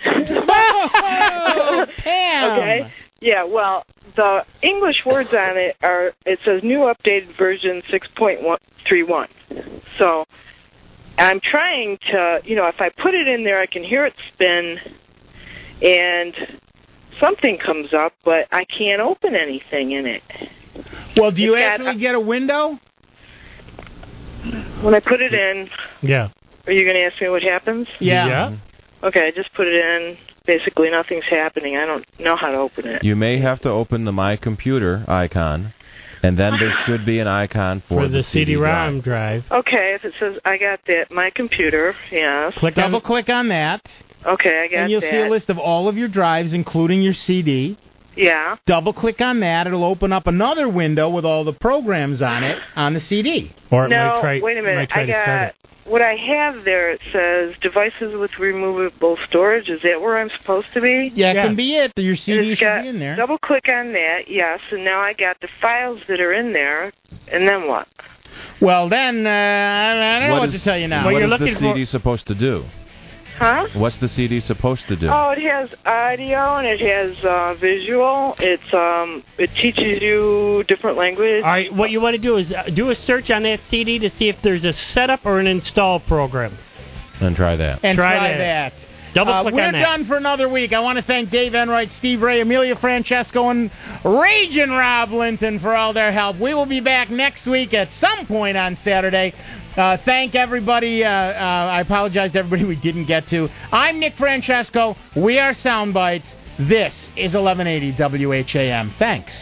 Oh, Pam! Okay. Yeah, well, the English words on it says new updated version 6.31. So I'm trying to, if I put it in there, I can hear it spin, and something comes up, but I can't open anything in it. Well, do you actually get a window? When I put it in, yeah. Are you going to ask me what happens? Yeah. Okay, I just put it in. Basically, nothing's happening. I don't know how to open it. You may have to open the My Computer icon, and then there should be an icon for the CD-ROM drive. Okay, if it says I got that, My Computer, yes. Double-click on that. Okay, I got that. And you'll see a list of all of your drives, including your CD. Yeah. Double-click on that. It'll open up another window with all the programs on it on the CD. Or it no, might try, wait a minute. I got what I have there. It says devices with removable storage. Is that where I'm supposed to be? Yeah, it can be it. Your CD should be in there. Double-click on that, yes, and now I got the files that are in there, and then what? Well, then, I don't know what to tell you now. What is the CD supposed to do? Huh? What's the CD supposed to do? Oh, it has audio and it has visual. It teaches you different languages. All right, what you want to do is do a search on that CD to see if there's a setup or an install program. And try that. And try that. Double-click we're on that. done for another week. I want to thank Dave Enright, Steve Ray, Amelia Francesco, and Raging Rob Linton for all their help. We will be back next week at some point on Saturday. Thank everybody. I apologize to everybody we didn't get to. I'm Nick Francesco. We are Soundbites. This is 1180 WHAM. Thanks.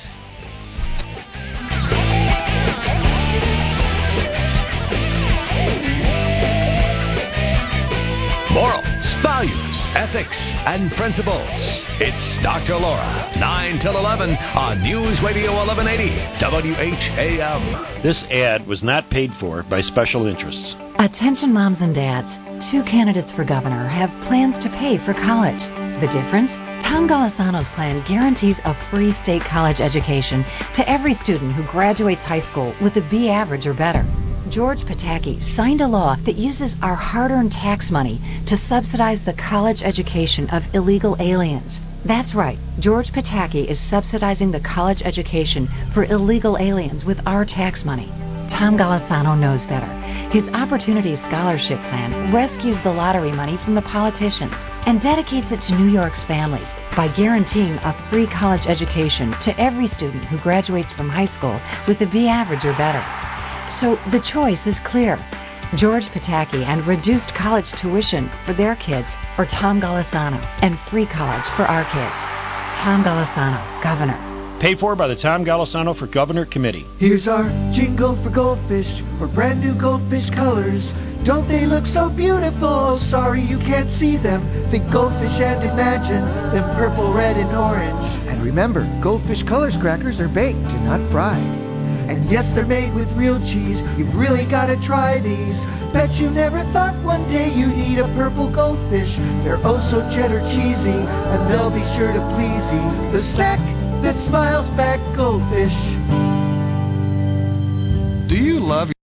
Morals, values, ethics, and principles. It's Dr. Laura, 9 till 11 on News Radio 1180 WHAM. This ad was not paid for by special interests. Attention moms and dads. 2 candidates for governor have plans to pay for college. The difference? Tom Golisano's plan guarantees a free state college education to every student who graduates high school with a B average or better. George Pataki signed a law that uses our hard-earned tax money to subsidize the college education of illegal aliens. That's right. George Pataki is subsidizing the college education for illegal aliens with our tax money. Tom Golisano knows better. His Opportunity Scholarship Plan rescues the lottery money from the politicians and dedicates it to New York's families by guaranteeing a free college education to every student who graduates from high school with a B average or better. So the choice is clear. George Pataki and reduced college tuition for their kids, or Tom Golisano and free college for our kids. Tom Golisano, Governor. Paid for by the Tom Golisano for Governor Committee. Here's our jingle for goldfish, for brand new goldfish colors. Don't they look so beautiful? Sorry you can't see them. Think goldfish and imagine them purple, red, and orange. And remember, goldfish colors crackers are baked and not fried. And yes, they're made with real cheese. You've really got to try these. Bet you never thought one day you'd eat a purple goldfish. They're oh so cheddar cheesy, and they'll be sure to please you. The snack that smiles back, goldfish. Do you love